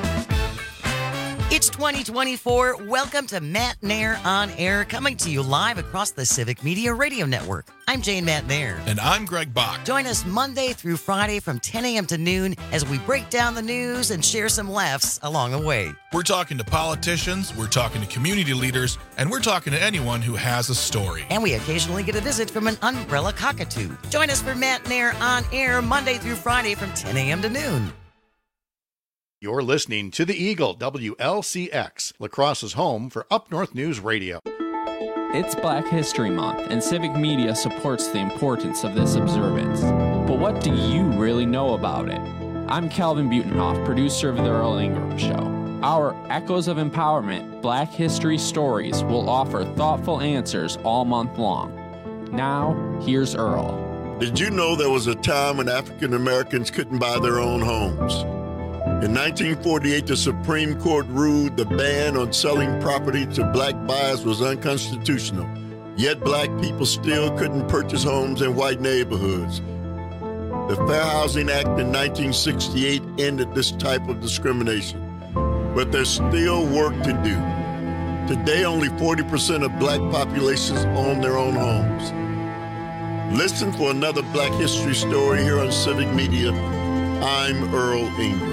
[SPEAKER 5] It's twenty twenty-four. Welcome to Matt Nair on Air, coming to you live across the Civic Media Radio Network. I'm Jane Matt Nair.
[SPEAKER 6] And I'm Greg Bach.
[SPEAKER 5] Join us Monday through Friday from ten a.m. to noon as we break down the news and share some laughs along the way.
[SPEAKER 6] We're talking to politicians, we're talking to community leaders, and we're talking to anyone who has a story.
[SPEAKER 5] And we occasionally get a visit from an umbrella cockatoo. Join us for Matt Nair on Air Monday through Friday from ten a.m. to noon.
[SPEAKER 26] You're listening to the Eagle, W L C X, La Crosse's home for Up North News Radio.
[SPEAKER 22] It's Black History Month, and Civic Media supports the importance of this observance. But what do you really know about it? I'm Calvin Butenhoff, producer of The Earl Ingram Show. Our Echoes of Empowerment Black History Stories will offer thoughtful answers all month long. Now, here's Earl.
[SPEAKER 23] Did you know there was a time when African Americans couldn't buy their own homes? In nineteen forty-eight, the Supreme Court ruled the ban on selling property to black buyers was unconstitutional. Yet black people still couldn't purchase homes in white neighborhoods. The Fair Housing Act in nineteen sixty-eight ended this type of discrimination. But there's still work to do. Today, only forty percent of black populations own their own homes. Listen for another Black History story here on Civic Media. I'm Earl Ingram.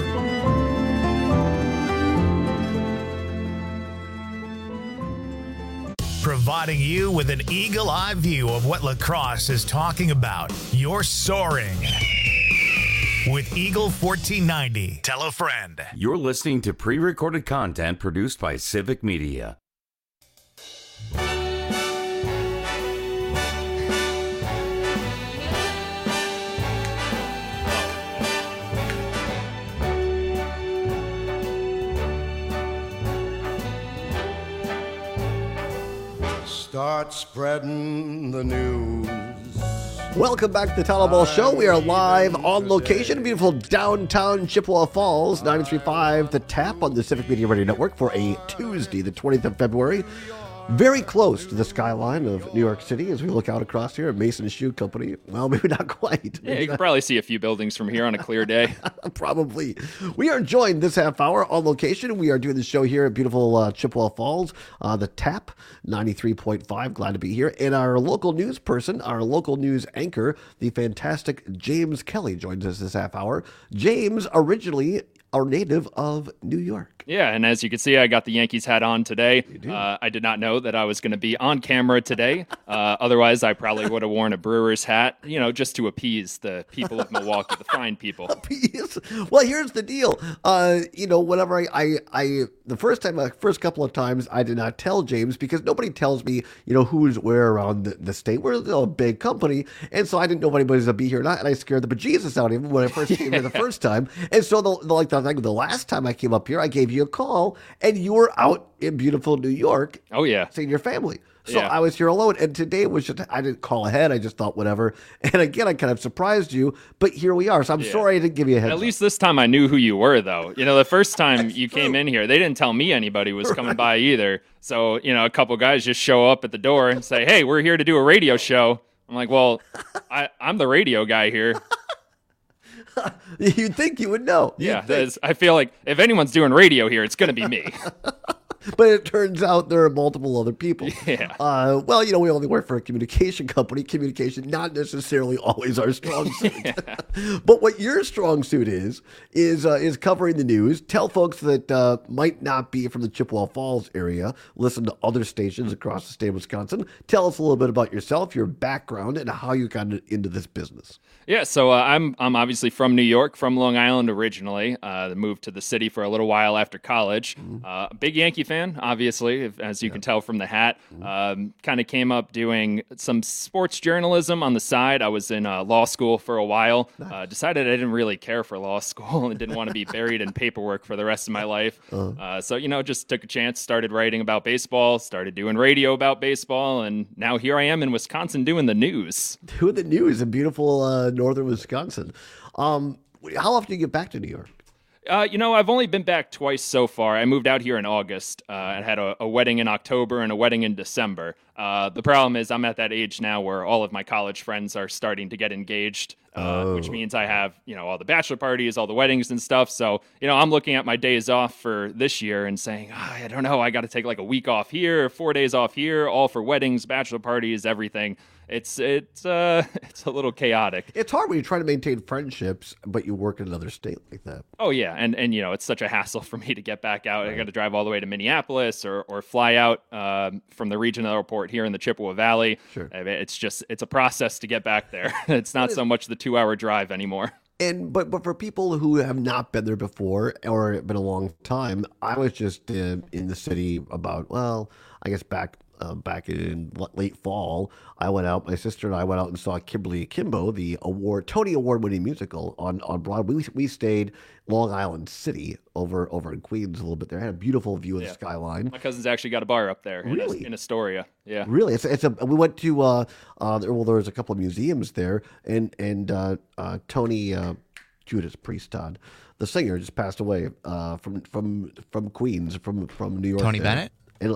[SPEAKER 1] Providing you with an eagle-eye view of what La Crosse is talking about. You're soaring with Eagle fourteen ninety. Tell a friend.
[SPEAKER 14] You're listening to pre-recorded content produced by Civic Media.
[SPEAKER 7] Start spreading the news.
[SPEAKER 16] Welcome back to the Tyler Ball Show. We are live on location in beautiful downtown Chippewa Falls, ninety-three point five The Tap on the Civic Media Radio Network for a Tuesday, the twentieth of February. Very close to the skyline of New York City as we look out across here at Mason Shoe Company. Well, maybe not quite.
[SPEAKER 8] Yeah, you can probably see a few buildings from here on a clear day.
[SPEAKER 16] Probably. We are joined this half hour on location. We are doing the show here at beautiful uh, Chippewa Falls, uh, the Tap, ninety-three point five. Glad to be here. And our local news person, our local news anchor, the fantastic James Kelly joins us this half hour. James, originally a native of New York.
[SPEAKER 8] Yeah, and as you can see, I got the Yankees hat on today. Uh, I did not know that I was going to be on camera today. Uh, otherwise, I probably would have worn a Brewers hat, you know, just to appease the people of Milwaukee, the fine people.
[SPEAKER 16] Appease? Well, here's the deal. Uh, you know, whenever I, I, I the first time, uh, first couple of times, I did not tell James because nobody tells me, you know, who's where around the, the state. We're a big company, and so I didn't know if anybody was going to be here or not, and I scared the bejesus out of him when I first came here the first time. And so, the, the, like, the, like the last time I came up here, I gave you a call, and you were out in beautiful New York.
[SPEAKER 8] Oh, yeah.
[SPEAKER 16] Seeing your family. So
[SPEAKER 8] Yeah.
[SPEAKER 16] I was here alone, and today was just, I didn't call ahead. I just thought whatever. And again, I kind of surprised you, but here we are. So I'm
[SPEAKER 8] Yeah.
[SPEAKER 16] sorry I didn't give you a heads
[SPEAKER 8] At
[SPEAKER 16] up.
[SPEAKER 8] least this time I knew who you were, though. You know, the first time you came in here, they didn't tell me anybody was coming
[SPEAKER 16] Right.
[SPEAKER 8] by either. So, you know, a couple guys just show up at the door and say, hey, we're here to do a radio show. I'm like, well, I, I'm the radio guy here.
[SPEAKER 16] You'd think you would know. You'd
[SPEAKER 8] Yeah,
[SPEAKER 16] think.
[SPEAKER 8] that's- I feel like if anyone's doing radio here, it's going to be me.
[SPEAKER 16] But it turns out there are multiple other people.
[SPEAKER 8] Yeah.
[SPEAKER 16] Uh, well, you know, we only work for a communication company. Communication, not necessarily always our strong suit. But what your strong suit is, is uh, is covering the news. Tell folks that uh, might not be from the Chippewa Falls area, listen to other stations across the state of Wisconsin. Tell us a little bit about yourself, your background, and how you got into this business.
[SPEAKER 8] Yeah, so uh, I'm I'm obviously from New York, from Long Island originally. Uh, moved to the city for a little while after college. Uh, a big Yankee fan, obviously, if, as you can tell from the hat. Um, kind of came up doing some sports journalism on the side. I was in uh, law school for a while. Uh, decided I didn't really care for law school and didn't want to be buried in paperwork for the rest of my life. Uh, so, you know, just took a chance, started writing about baseball, started doing radio about baseball, and now here I am in Wisconsin doing the news.
[SPEAKER 16] Doing the news in beautiful uh, northern Wisconsin. Um, how often do you get back to New York?
[SPEAKER 8] Uh, you know, I've only been back twice so far. I moved out here in August. Uh, I had a, a wedding in October and a wedding in December. Uh, the problem is I'm at that age now where all of my college friends are starting to get engaged, uh,
[SPEAKER 16] Oh.
[SPEAKER 8] which means I have, you know, all the bachelor parties, all the weddings and stuff. So, you know, I'm looking at my days off for this year and saying, "Ah, I don't know, I got to take like a week off here, four days off here, all for weddings, bachelor parties, everything. It's it's uh it's a little chaotic.
[SPEAKER 16] It's hard when you try to maintain friendships, but you work in another state like that.
[SPEAKER 8] Oh yeah, and and you know it's such a hassle for me to get back out. I got to drive all the way to Minneapolis or or fly out um, from the regional airport here in the Chippewa Valley.
[SPEAKER 16] Sure.
[SPEAKER 8] I mean, it's just it's a process to get back there. It's not so much the two hour drive anymore.
[SPEAKER 16] And but but for people who have not been there before or been a long time, I was just uh, in the city about well, I guess back uh, back in l- late fall. I went out. My sister and I went out and saw Kimberly Akimbo, the award Tony Award winning musical on on Broadway. We, we stayed Long Island City over over in Queens a little bit there. Had a beautiful view of
[SPEAKER 8] Yeah.
[SPEAKER 16] the skyline.
[SPEAKER 8] My cousin's actually got a bar up there in,
[SPEAKER 16] Really?
[SPEAKER 8] in Astoria. Yeah.
[SPEAKER 16] Really, it's it's a. We went to uh, uh there, well, there was a couple of museums there, and and uh, uh, Tony uh, Judas Priest Todd, the singer, just passed away uh, from from from Queens, from from New York.
[SPEAKER 17] Tony
[SPEAKER 16] there.
[SPEAKER 17] Bennett?
[SPEAKER 16] And,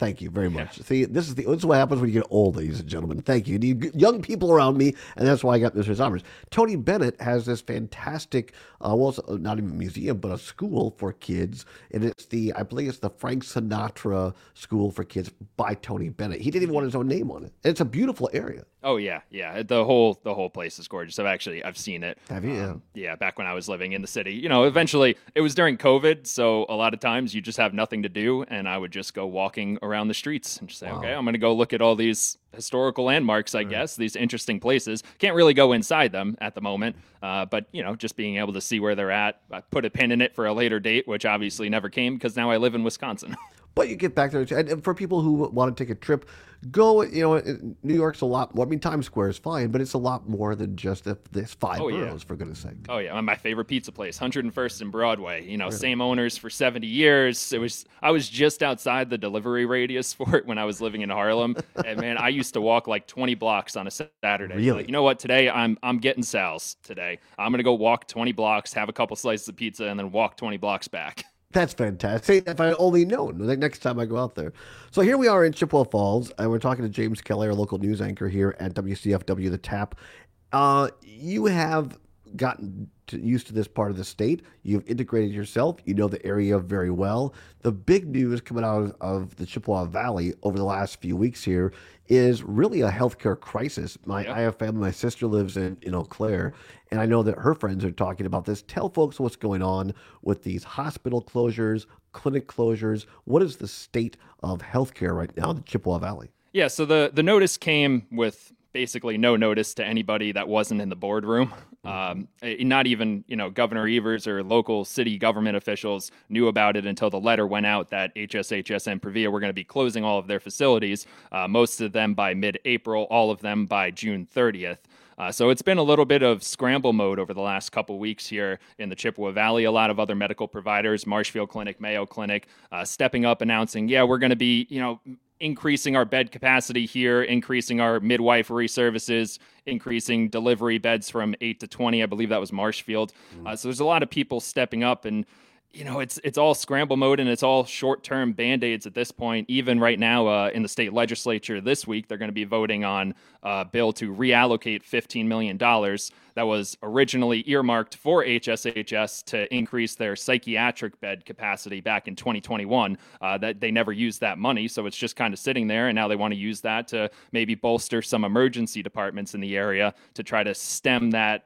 [SPEAKER 16] Thank you very much. Yeah. See, this is the this is what happens when you get old, ladies and gentlemen. Thank you. You need young people around me, and that's why I got Mister Sommers. Tony Bennett has this fantastic, uh, well, it's not even a museum, but a school for kids, and it's the, I believe it's the Frank Sinatra School for Kids by Tony Bennett. He didn't even want his own name on it. And it's a beautiful area.
[SPEAKER 8] Oh yeah, yeah. The whole the whole place is gorgeous. I've actually I've seen it.
[SPEAKER 16] Have you?
[SPEAKER 8] Um, yeah, back when I was living in the city. You know, eventually it was during COVID, so a lot of times you just have nothing to do, and I would just go walking around the streets and just say, wow. okay, I'm going to go look at all these historical landmarks, I right. guess, these interesting places. Can't really go inside them at the moment, uh, but you know, just being able to see where they're at. I put a pin in it for a later date, which obviously never came because now I live in Wisconsin.
[SPEAKER 16] But you get back there, and for people who want to take a trip, go, you know, New York's a lot more. I mean, Times Square is fine, but it's a lot more than just the, this five
[SPEAKER 8] oh,
[SPEAKER 16] boroughs,
[SPEAKER 8] yeah.
[SPEAKER 16] for goodness sake.
[SPEAKER 8] Oh, yeah. My favorite pizza place, one hundred first and Broadway. You know,
[SPEAKER 16] really?
[SPEAKER 8] Same owners for seventy years. It was I was just outside the delivery radius for it when I was living in Harlem. And, man, I used to walk like twenty blocks on a Saturday.
[SPEAKER 16] Really?
[SPEAKER 8] Like, you know what? Today, I'm I'm getting Sal's today. I'm going to go walk twenty blocks, have a couple slices of pizza, and then walk twenty blocks back.
[SPEAKER 16] That's fantastic. If I only known the next time I go out there. So here we are in Chippewa Falls, and we're talking to James Kelly, our local news anchor here at W C F W The Tap. Uh, you have gotten to, used to this part of the state. You've integrated yourself. You know the area very well. The big news coming out of, of the Chippewa Valley over the last few weeks here is really a healthcare crisis. My, yep. I have family. My sister lives in, in Eau Claire, and I know that her friends are talking about this. Tell folks what's going on with these hospital closures, clinic closures. What is the state of healthcare right now in the Chippewa Valley?
[SPEAKER 8] Yeah, so the, the notice came with basically no notice to anybody that wasn't in the boardroom. Um, not even, you know, Governor Evers or local city government officials knew about it until the letter went out that H S H S and Previa were going to be closing all of their facilities, uh, most of them by mid-April, all of them by June thirtieth. Uh, so it's been a little bit of scramble mode over the last couple weeks here in the Chippewa Valley. A lot of other medical providers, Marshfield Clinic, Mayo Clinic, uh, stepping up, announcing, yeah, we're going to be, you know, increasing our bed capacity here, increasing our midwifery services, increasing delivery beds from eight to twenty. I believe that was Marshfield. Mm. Uh, so there's a lot of people stepping up, and you know, it's it's all scramble mode and it's all short-term Band-Aids at this point. Even right now uh, in the state legislature this week, they're going to be voting on a bill to reallocate fifteen million dollars that was originally earmarked for H S H S to increase their psychiatric bed capacity back in twenty twenty-one. Uh, that they never used that money, so it's just kind of sitting there, and now they want to use that to maybe bolster some emergency departments in the area to try to stem that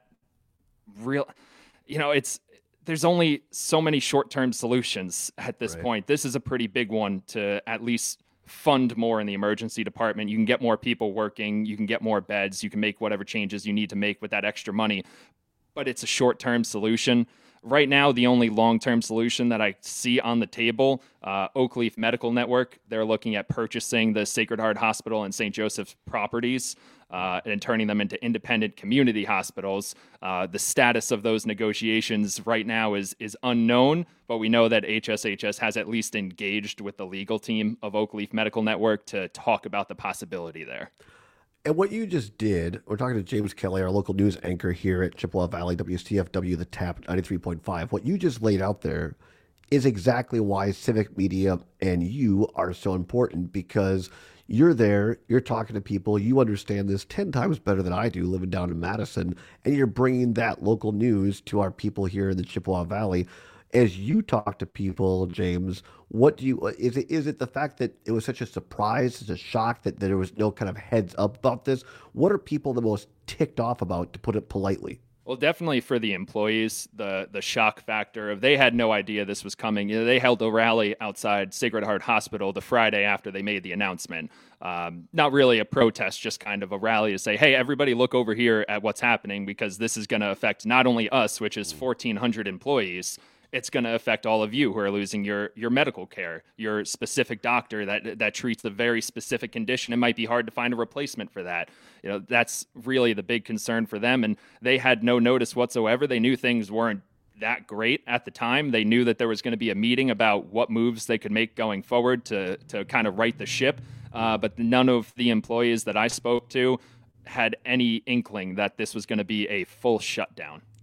[SPEAKER 8] real, you know, it's there's only so many short-term solutions at this right. point. This is a pretty big one to at least fund more in the emergency department. You can get more people working. You can get more beds. You can make whatever changes you need to make with that extra money. But it's a short-term solution. Right now, the only long-term solution that I see on the table, uh, Oakleaf Medical Network, they're looking at purchasing the Sacred Heart Hospital and Saint Joseph's properties uh, and turning them into independent community hospitals. Uh, the status of those negotiations right now is is unknown, but we know that H S H S has at least engaged with the legal team of Oakleaf Medical Network to talk about the possibility there.
[SPEAKER 16] And what you just did, we're talking to James Kelly, our local news anchor here at Chippewa Valley, W C F W The Tap, ninety-three point five. What you just laid out there is exactly why civic media and you are so important, because you're there, you're talking to people, you understand this ten times better than I do living down in Madison, and you're bringing that local news to our people here in the Chippewa Valley. As you talk to people, James, what do you, is it, is it the fact that it was such a surprise, it's a shock that, that there was no kind of heads up about this? What are people the most ticked off about, to put it politely?
[SPEAKER 8] Well, definitely for the employees, the the shock factor of they had no idea this was coming. You know, they held a rally outside Sacred Heart Hospital the Friday after they made the announcement. Um, not really a protest, just kind of a rally to say, hey, everybody look over here at what's happening, because this is going to affect not only us, which is fourteen hundred employees, it's going to affect all of you who are losing your your medical care, your specific doctor that that treats a very specific condition. It might be hard to find a replacement for that. You know, that's really the big concern for them. And they had no notice whatsoever. They knew things weren't that great at the time. They knew that there was going to be a meeting about what moves they could make going forward to to kind of right the ship. Uh, but none of the employees that I spoke to had any inkling that this was going to be a full shutdown.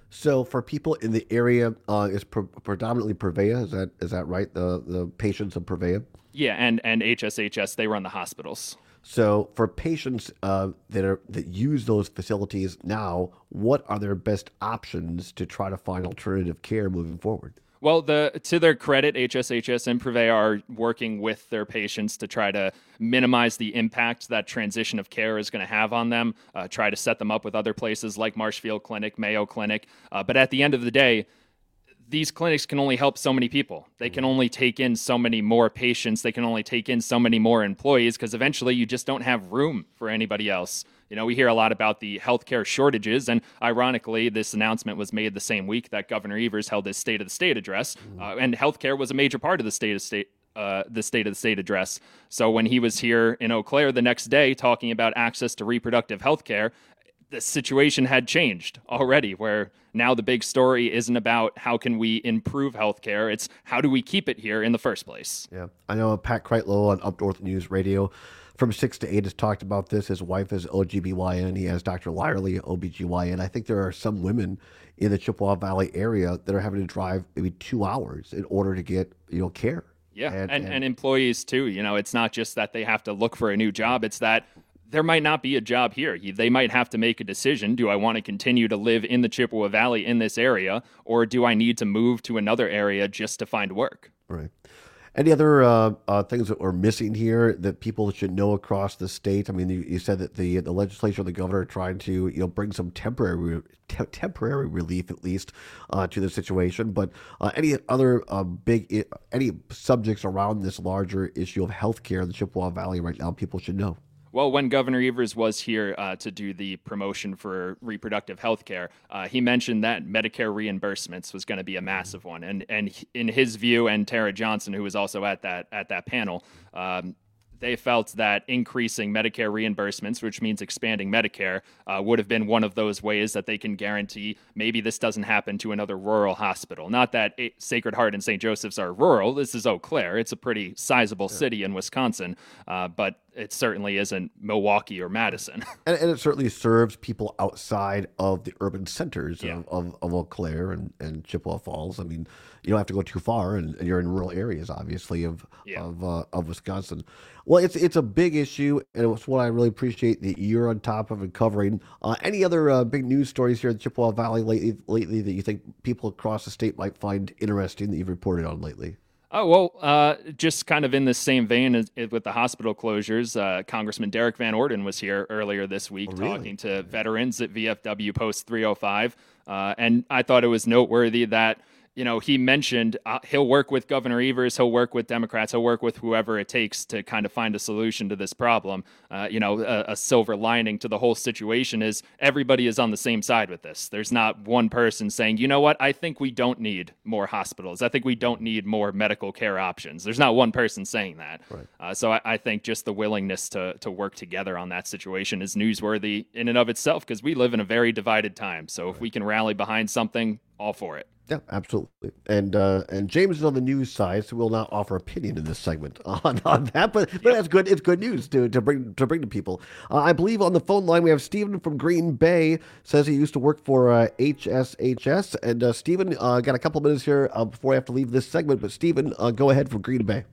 [SPEAKER 16] So for people in the area, uh, it's pre- predominantly Prevea. Is that is that right? The the patients of Prevea.
[SPEAKER 8] Yeah, and and H S H S, they run the hospitals.
[SPEAKER 16] So for patients uh, that are that use those facilities now, what are their best options to try to find alternative care moving forward?
[SPEAKER 8] Well, the to their credit, H S H S and Prevea are working with their patients to try to minimize the impact that transition of care is going to have on them, uh, try to set them up with other places like Marshfield Clinic, Mayo Clinic. Uh, but at the end of the day, these clinics can only help so many people. They can only take in so many more patients. They can only take in so many more employees because eventually you just don't have room for anybody else. You know, we hear a lot about the healthcare shortages, and ironically, this announcement was made the same week that Governor Evers held his State of the State address, uh, and healthcare was a major part of the State of State. Uh, the State of the State address. So when he was here in Eau Claire the next day talking about access to reproductive health care, the situation had changed already, where now the big story isn't about how can we improve healthcare, it's how do we keep it here in the first place.
[SPEAKER 16] Yeah, I know Pat Kreitlow on Up North News Radio from six to eight has talked about this. His wife is O G B Y N. He has Doctor Lyerly, O B G Y N. I think there are some women in the Chippewa Valley area that are having to drive maybe two hours in order to get, you know, care.
[SPEAKER 8] Yeah,
[SPEAKER 16] And-
[SPEAKER 8] and, and,
[SPEAKER 16] and-
[SPEAKER 8] employees too. You know, it's not just that they have to look for a new job, it's that there might not be a job here. You- They might have to make a decision. Do I want to continue to live in the Chippewa Valley in this area, or do I need to move to another area just to find work?
[SPEAKER 16] Right. Any other uh, uh, things that we're missing here that people should know across the state? I mean, you, you said that the the legislature, the governor, are trying to you know bring some temporary te- temporary relief at least uh, to the situation. But uh, any other uh, big I- any subjects around this larger issue of healthcare in the Chippewa Valley right now people should know?
[SPEAKER 8] Well, when Governor Evers was here uh, to do the promotion for reproductive health care, uh, he mentioned that Medicare reimbursements was going to be a massive one. And and he- in his view, and Tara Johnson, who was also at that at that panel, um, they felt that increasing Medicare reimbursements, which means expanding Medicare, uh, would have been one of those ways that they can guarantee maybe this doesn't happen to another rural hospital. Not that A- Sacred Heart and Saint Joseph's are rural. This is Eau Claire. It's a pretty sizable city in Wisconsin, uh, but it certainly isn't Milwaukee or Madison.
[SPEAKER 16] And, and it certainly serves people outside of the urban centers of, of, of Eau Claire and, and Chippewa Falls. I mean, you don't have to go too far, and, and you're in rural areas, obviously, of
[SPEAKER 8] Yeah.
[SPEAKER 16] of uh, of Wisconsin. Well, it's it's a big issue, and it's what I really appreciate that you're on top of and covering. Uh, any other uh, big news stories here in the Chippewa Valley lately, lately that you think people across the state might find interesting that you've reported on lately?
[SPEAKER 8] Oh, well, uh, just kind of in the same vein as, as with the hospital closures, uh, Congressman Derek Van Orden was here earlier this week
[SPEAKER 16] really?
[SPEAKER 8] talking to veterans at V F W Post three oh five. Uh, and I thought it was noteworthy that, you know, he mentioned uh, he'll work with Governor Evers, he'll work with Democrats, he'll work with whoever it takes to kind of find a solution to this problem. Uh, you know, a, a silver lining to the whole situation is everybody is on the same side with this. There's not one person saying, you know what, I think we don't need more hospitals. I think we don't need more medical care options. There's not one person saying that.
[SPEAKER 16] Right.
[SPEAKER 8] Uh, so I, I think just the willingness to, to work together on that situation is newsworthy in and of itself because we live in a very divided time. So if we can rally behind something, all for it.
[SPEAKER 16] Yeah, absolutely. And uh, and James is on the news side, so we'll not offer opinion in this segment on, on that. But but that's good. It's good news to, to bring to bring to people. Uh, I believe on the phone line we have Stephen from Green Bay. Says he used to work for uh, H S H S. And uh, Stephen, uh, got a couple minutes here uh, before I have to leave this segment. But Stephen, uh, go ahead from Green Bay.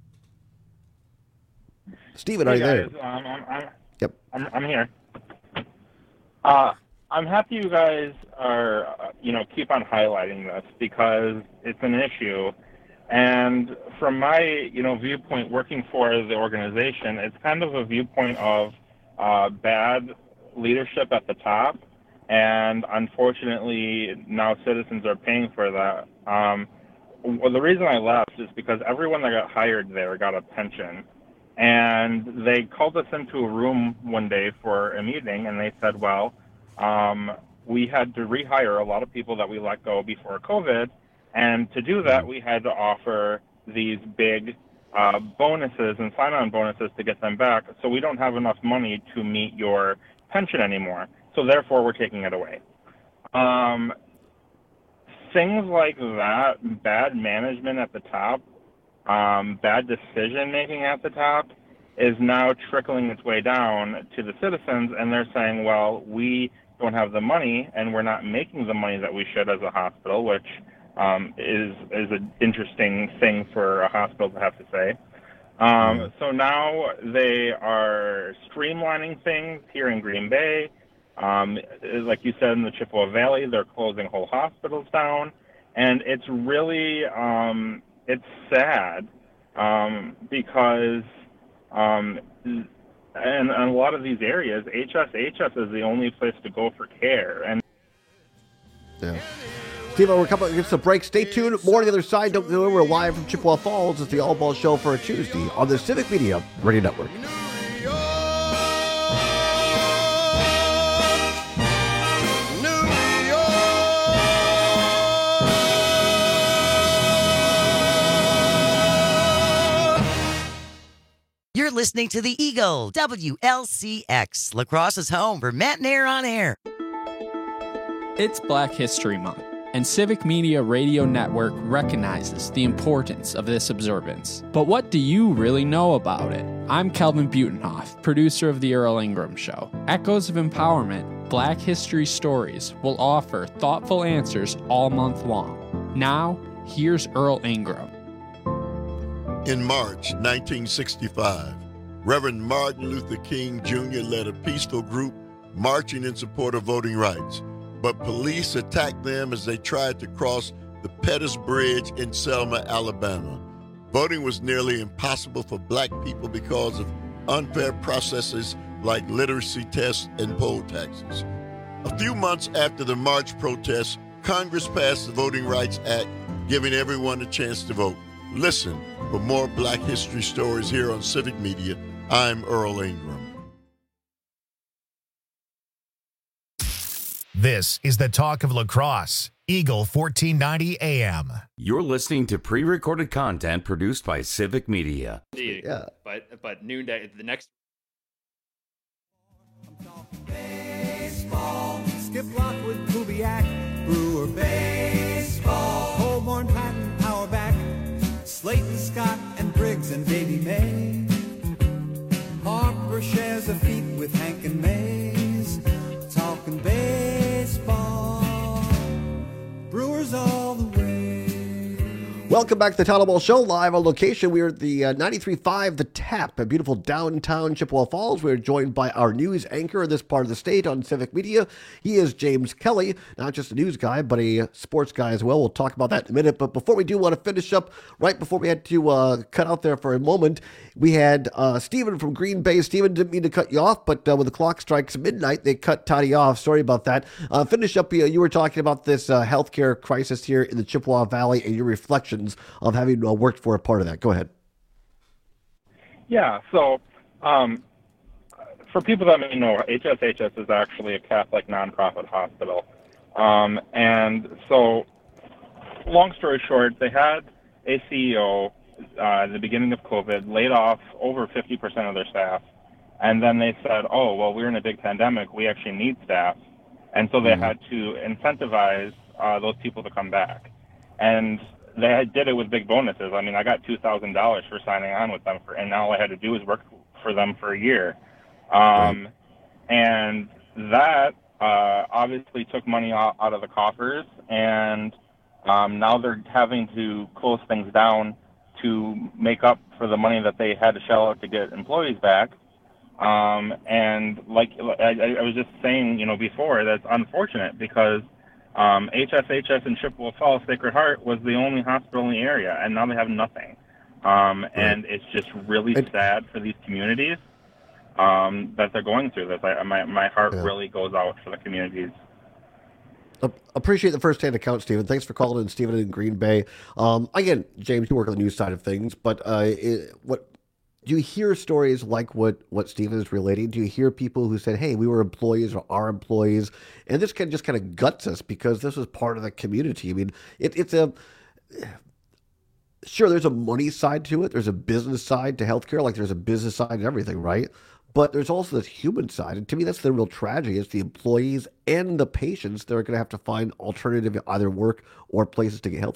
[SPEAKER 16] Stephen, are
[SPEAKER 10] Hey
[SPEAKER 16] you there?
[SPEAKER 10] guys, um, I'm, I'm,
[SPEAKER 16] Yep.
[SPEAKER 10] I'm, I'm here. Uh, I'm happy you guys are, uh, you know, keep on highlighting this because it's an issue. And from my, you know, viewpoint working for the organization, it's kind of a viewpoint of uh, bad leadership at the top. And unfortunately, now citizens are paying for that. Um, well, the reason I left is because everyone that got hired there got a pension. And they called us into a room one day for a meeting, and they said, well, um, we had to rehire a lot of people that we let go before COVID, and to do that, we had to offer these big uh, bonuses and sign-on bonuses to get them back, so we don't have enough money to meet your pension anymore, so therefore we're taking it away. Um, things like that, bad management at the top, um, bad decision-making at the top, is now trickling its way down to the citizens, and they're saying, well, we don't have the money, and we're not making the money that we should as a hospital, which um, is is an interesting thing for a hospital to have to say. Um, so now they are streamlining things here in Green Bay. Um, like you said, in the Chippewa Valley, they're closing whole hospitals down, and it's really um, it's sad um, because um, in, in a lot of these areas, H S H S is the only place to go for care. And
[SPEAKER 16] yeah. Steve, we're coming against a break. Stay tuned. More on the other side. Don't go anywhere. We're live from Chippewa Falls. It's the All Ball Show for a Tuesday on the Civic Media Radio Network.
[SPEAKER 5] You're listening to the Eagle, W L C X, La Crosse's home for Matt Nair on air.
[SPEAKER 22] It's Black History Month, and Civic Media Radio Network recognizes the importance of this observance. But what do you really know about it? I'm Kelvin Butenhoff, producer of The Earl Ingram Show. Echoes of Empowerment, Black History Stories will offer thoughtful answers all month long. Now, here's Earl Ingram.
[SPEAKER 23] In March nineteen sixty-five, Reverend Martin Luther King Junior led a peaceful group marching in support of voting rights, but police attacked them as they tried to cross the Pettus Bridge in Selma, Alabama. Voting was nearly impossible for black people because of unfair processes like literacy tests and poll taxes. A few months after the march protests, Congress passed the Voting Rights Act, giving everyone a chance to vote. Listen for more Black history stories here on Civic Media. I'm Earl Ingram.
[SPEAKER 1] This is the Talk of La Crosse, Eagle fourteen ninety A M.
[SPEAKER 14] You're listening to pre-recorded content produced by Civic Media.
[SPEAKER 8] Yeah. But but noonday the next
[SPEAKER 11] Baseball, Skip Lockwood, Kubiak, Brewer baseball, Holborn, Patton, Auerbach, Slayton, Scott, and Briggs, and Davy May. Harper shares a feat with Hank and Mays, talking baseball, Brewers all the way.
[SPEAKER 16] Welcome back to the Town Ball Show, live on location. We are at the uh, ninety-three point five The Tap, a beautiful downtown Chippewa Falls. We're joined by our news anchor in this part of the state on Civic Media. He is James Kelly, not just a news guy, but a sports guy as well. We'll talk about that in a minute. But before we do, want to finish up, right before we had to uh, cut out there for a moment, we had uh, Stephen from Green Bay. Stephen, didn't mean to cut you off, but uh, when the clock strikes midnight, they cut Toddy off. Sorry about that. Uh, finish up, uh, you were talking about this uh, healthcare crisis here in the Chippewa Valley and your reflections of having uh, worked for a part of that. Go ahead.
[SPEAKER 10] Yeah, so um, for people that may know, H S H S is actually a Catholic nonprofit hospital. Um, and so, long story short, they had a C E O uh, at the beginning of COVID laid off over fifty percent of their staff. And then they said, oh, well, we're in a big pandemic. We actually need staff. And so they mm-hmm. had to incentivize uh, those people to come back. And they did it with big bonuses. I mean, I got two thousand dollars for signing on with them, for, and all I had to do was work for them for a year. Um, and that uh, obviously took money out, out of the coffers, and um, now they're having to close things down to make up for the money that they had to shell out to get employees back. Um, and like I, I was just saying, you know, before, that's unfortunate because Um, H S H S in Chippewa Falls, Sacred Heart, was the only hospital in the area, and now they have nothing. Um, and it's just really sad for these communities um, that they're going through this. I, my, my heart yeah. really goes out for the communities.
[SPEAKER 16] Appreciate the first-hand account, Stephen. Thanks for calling in, Stephen, in Green Bay. Um, again, James, you work on the news side of things, but uh, it, what do you hear stories like what, what Stephen is relating? Do you hear people who said, hey, we were employees or are employees, and this kind of just kind of guts us because this was part of the community? I mean, it, it's a... Sure, there's a money side to it. There's a business side to healthcare, like there's a business side to everything, right? But there's also this human side, and to me, that's the real tragedy. It's the employees and the patients that are going to have to find alternative either work or places to get healthcare.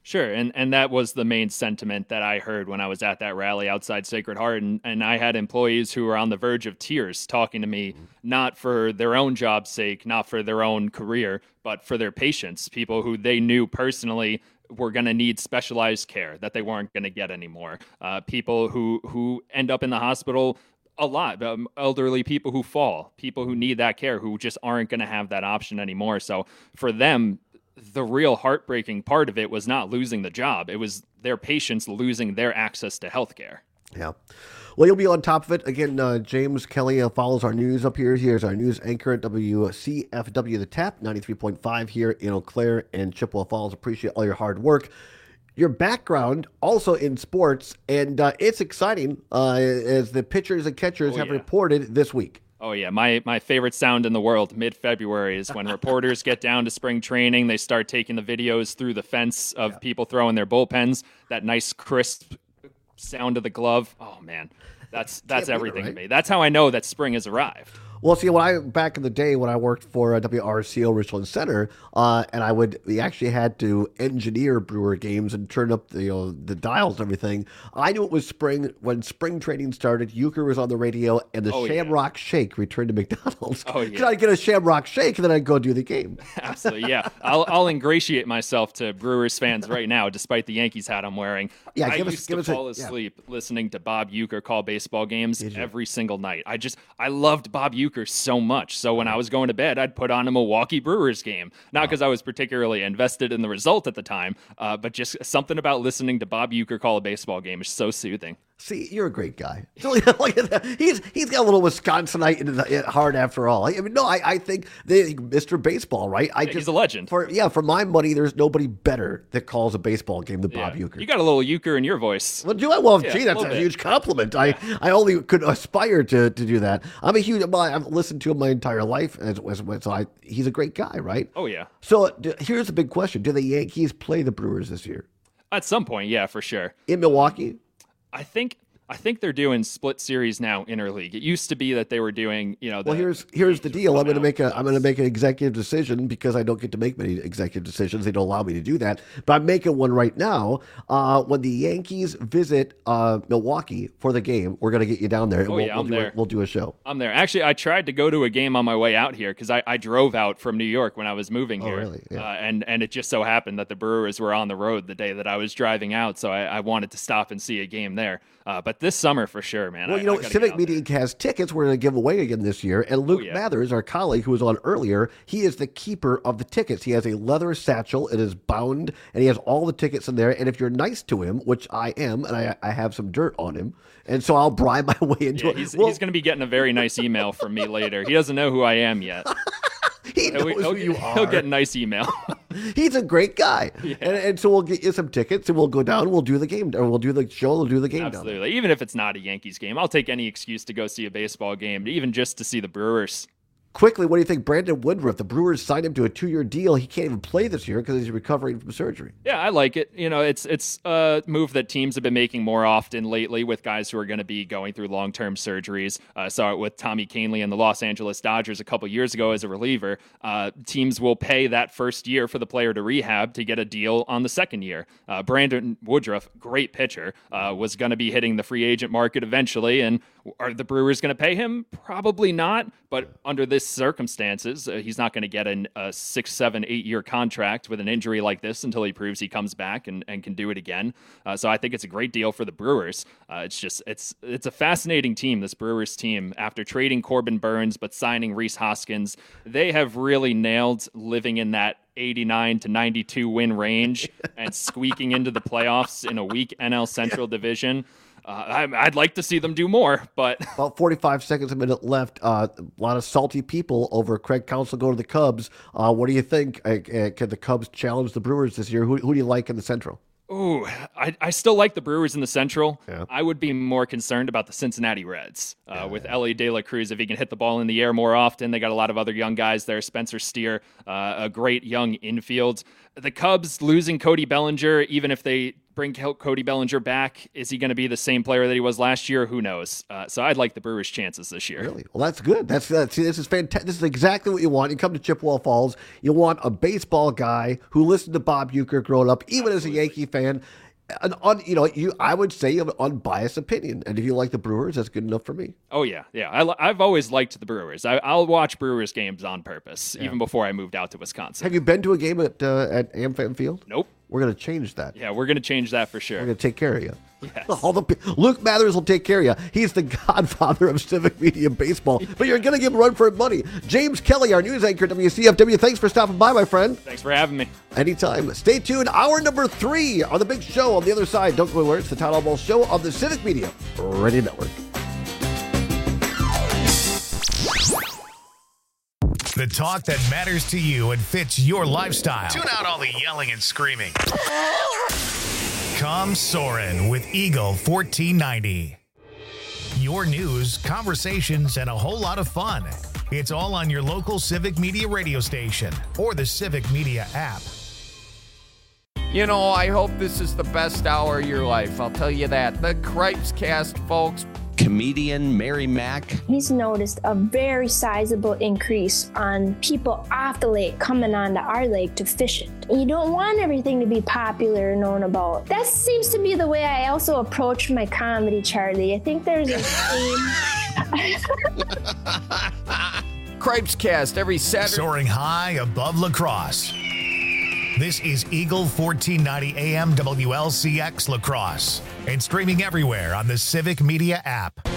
[SPEAKER 8] Sure, and, and that was the main sentiment that I heard when I was at that rally outside Sacred Heart, and, and I had employees who were on the verge of tears talking to me, not for their own job's sake, not for their own career, but for their patients, people who they knew personally were going to need specialized care that they weren't going to get anymore, uh, people who, who end up in the hospital a lot, um, elderly people who fall, people who need that care, who just aren't going to have that option anymore. So for them, the real heartbreaking part of it was not losing the job. It was their patients losing their access to healthcare.
[SPEAKER 16] Yeah. Well, you'll be on top of it. Again, uh, James Kelly uh, follows our news up here. Here's our news anchor at W C F W The Tap, ninety-three point five here in Eau Claire and Chippewa Falls. Appreciate all your hard work. Your background also in sports, and uh, it's exciting uh, as the pitchers and catchers
[SPEAKER 8] Oh,
[SPEAKER 16] have
[SPEAKER 8] yeah.
[SPEAKER 16] reported this week.
[SPEAKER 8] Oh, yeah. My my favorite sound in the world, mid-February, is when reporters get down to spring training. They start taking the videos through the fence of people throwing their bullpens. That nice, crisp sound of the glove. Oh, man. That's that's
[SPEAKER 16] beat it,
[SPEAKER 8] everything
[SPEAKER 16] right?
[SPEAKER 8] to me. That's how I know that spring has arrived.
[SPEAKER 16] Well, see, when I back in the day when I worked for uh, W R C O Richland Center, uh, and I would we actually had to engineer Brewer games and turn up the you know, the dials and everything. I knew it was spring when spring training started. Euchre was on the radio, and the
[SPEAKER 8] Oh, yeah.
[SPEAKER 16] Shamrock Shake returned to McDonald's.
[SPEAKER 8] Oh, yeah.
[SPEAKER 16] Could I get a Shamrock Shake, and then I'd go do the game.
[SPEAKER 8] Absolutely, yeah. I'll I'll ingratiate myself to Brewers fans right now, despite the Yankees hat I'm wearing.
[SPEAKER 16] Yeah,
[SPEAKER 8] I
[SPEAKER 16] give us-
[SPEAKER 8] used
[SPEAKER 16] give
[SPEAKER 8] to
[SPEAKER 16] us a-
[SPEAKER 8] fall
[SPEAKER 16] yeah.
[SPEAKER 8] asleep listening to Bob Uecker call baseball games every single night. I just I loved Bob Uecker so much. So when I was going to bed, I'd put on a Milwaukee Brewers game, not because I was particularly invested in the result at the time, uh, but just something about listening to Bob Uecker call a baseball game is so soothing.
[SPEAKER 16] See, you're a great guy. Look at that. He's he's got a little Wisconsinite in the heart after all. I mean, no, I, I think the Mister Baseball, right? I
[SPEAKER 8] Yeah,
[SPEAKER 16] just,
[SPEAKER 8] he's a legend.
[SPEAKER 16] For yeah, for my money, there's nobody better that calls a baseball game than Bob
[SPEAKER 8] Yeah.
[SPEAKER 16] Uecker.
[SPEAKER 8] You got a little Uecker in your voice.
[SPEAKER 16] Well, do I? Well,
[SPEAKER 8] Yeah,
[SPEAKER 16] gee, that's
[SPEAKER 8] little
[SPEAKER 16] a
[SPEAKER 8] bit.
[SPEAKER 16] huge compliment. I, I only could aspire to, to do that. I'm a huge. well, I've listened to him my entire life, as, as, so I, he's a great guy, right?
[SPEAKER 8] Oh, yeah.
[SPEAKER 16] So d- here's the big question: do the Yankees play the Brewers this year
[SPEAKER 8] At some point, yeah, for sure.
[SPEAKER 16] in Milwaukee?
[SPEAKER 8] I think I think they're doing split series now interleague. It used to be that they were doing, you know, the,
[SPEAKER 16] Well, here's here's the deal. I'm going to make a I'm going to make an executive decision because I don't get to make many executive decisions. They don't allow me to do that. But I'm making one right now. Uh, when the Yankees visit uh, Milwaukee for the game, we're going to get you down there. And
[SPEAKER 8] Oh,
[SPEAKER 16] we'll,
[SPEAKER 8] yeah,
[SPEAKER 16] we'll
[SPEAKER 8] I'm
[SPEAKER 16] do
[SPEAKER 8] there.
[SPEAKER 16] A, we'll do a show.
[SPEAKER 8] I'm there. Actually, I tried to go to a game on my way out here because I, I drove out from New York when I was moving
[SPEAKER 16] Oh,
[SPEAKER 8] here.
[SPEAKER 16] really? Yeah.
[SPEAKER 8] Uh, and, and it just so happened that the Brewers were on the road the day that I was driving out, so I, I wanted to stop and see a game there. Uh, but this summer, for sure, man.
[SPEAKER 16] Well,
[SPEAKER 8] I,
[SPEAKER 16] you know,
[SPEAKER 8] I gotta get
[SPEAKER 16] Civic
[SPEAKER 8] out
[SPEAKER 16] Media has tickets we're going to give away again this year. And Luke
[SPEAKER 8] yeah.
[SPEAKER 16] Mathers, our colleague who was on earlier, he is the keeper of the tickets. He has a leather satchel. It is bound, and he has all the tickets in there. And if you're nice to him, which I am, and I, I have some dirt on him, and so I'll bribe my way into
[SPEAKER 8] Yeah,
[SPEAKER 16] it.
[SPEAKER 8] he's,
[SPEAKER 16] Well,
[SPEAKER 8] he's going to be getting a very nice email from me later. He doesn't know who I am yet.
[SPEAKER 16] he knows
[SPEAKER 8] he'll,
[SPEAKER 16] who you
[SPEAKER 8] He'll
[SPEAKER 16] are.
[SPEAKER 8] get a nice email.
[SPEAKER 16] He's a great guy. And, and so we'll get you some tickets, and we'll go down, we'll do the game, or we'll do the show, we'll do the game down there.
[SPEAKER 8] Absolutely. Even if it's not a Yankees game, I'll take any excuse to go see a baseball game, even just to see the Brewers.
[SPEAKER 16] Quickly, what do you think? Brandon Woodruff, the Brewers signed him to a two-year deal. He can't even play this year because he's recovering from surgery.
[SPEAKER 8] Yeah, I like it. You know, it's it's a move that teams have been making more often lately with guys who are going to be going through long-term surgeries. I uh, saw it with Tommy Kahnle and the Los Angeles Dodgers a couple years ago as a reliever. Uh, teams will pay that first year for the player to rehab to get a deal on the second year. Uh, Brandon Woodruff, great pitcher, uh, was going to be hitting the free agent market eventually, and are the Brewers going to pay him? Probably not, but under this circumstances, uh, he's not going to get an, a six, seven, eight-year contract with an injury like this until he proves he comes back and, and can do it again. Uh, so I think it's a great deal for the Brewers. Uh, it's just it's it's a fascinating team, this Brewers team. After trading Corbin Burns but signing Rhys Hoskins, they have really nailed living in that eighty-nine to ninety-two win range and squeaking into the playoffs in a weak N L Central division. Uh, I, I'd like to see them do more, but
[SPEAKER 16] About forty-five seconds, a minute left. Uh, a lot of salty people over Craig Counsell go to the Cubs. Uh, what do you think? Uh, uh, can the Cubs challenge the Brewers this year? Who, who do you like in the Central?
[SPEAKER 8] Ooh, I, I still like the Brewers in the Central. Yeah. I would be more concerned about the Cincinnati Reds uh, yeah, with yeah. Ellie De La Cruz. If he can hit the ball in the air more often, they got a lot of other young guys there. Spencer Steer, uh, a great young infield. The Cubs losing Cody Bellinger, even if they bring Cody Bellinger back. Is he going to be the same player that he was last year? Who knows? Uh, so I'd like the Brewers' chances this year.
[SPEAKER 16] Really? Well, that's good. That's, that's see, this is fantastic. This is exactly what you want. You come to Chippewa Falls, you want a baseball guy who listened to Bob Uecker growing up, even Absolutely. as a Yankee fan. An un, you know, you I would say an unbiased opinion, and if you like the Brewers, that's good enough for me.
[SPEAKER 8] Oh yeah, yeah. I, I've always liked the Brewers. I, I'll watch Brewers games on purpose, yeah. even before I moved out to Wisconsin.
[SPEAKER 16] Have you been to a game at uh, at AmFam Field?
[SPEAKER 8] Nope.
[SPEAKER 16] We're going to change that.
[SPEAKER 8] Yeah, we're going to change that for sure.
[SPEAKER 16] We're going to take care of you.
[SPEAKER 8] Yes.
[SPEAKER 16] All the, Luke Mathers will take care of you. He's the godfather of civic media baseball, but you're going to give him a run for his money. James Kelly, our news anchor at W C F W, thanks for stopping by, my friend.
[SPEAKER 8] Thanks for having me.
[SPEAKER 16] Anytime. Stay tuned. Hour number three on the big show on the other side. Don't go anywhere. It's the Town Hall Ball Show on the Civic Media Radio Network.
[SPEAKER 1] The talk that matters to you and fits your lifestyle. Tune out all the yelling and screaming. Come Soarin' with Eagle fourteen ninety. Your news, conversations, and a whole lot of fun. It's all on your local Civic Media radio station or the Civic Media app.
[SPEAKER 13] You know, I hope this is the best hour of your life. I'll tell you that. The Cripes Cast, folks.
[SPEAKER 15] Comedian Mary Mack.
[SPEAKER 18] He's noticed a very sizable increase on people off the lake coming onto our lake to fish it. You don't want everything to be popular and known about. That seems to be the way I also approach my comedy, Charlie. I think there's a theme.
[SPEAKER 13] Cripes Cast every Saturday.
[SPEAKER 1] Soaring high above La Crosse. This is Eagle fourteen ninety A M W L C X La Crosse and streaming everywhere on the Civic Media app.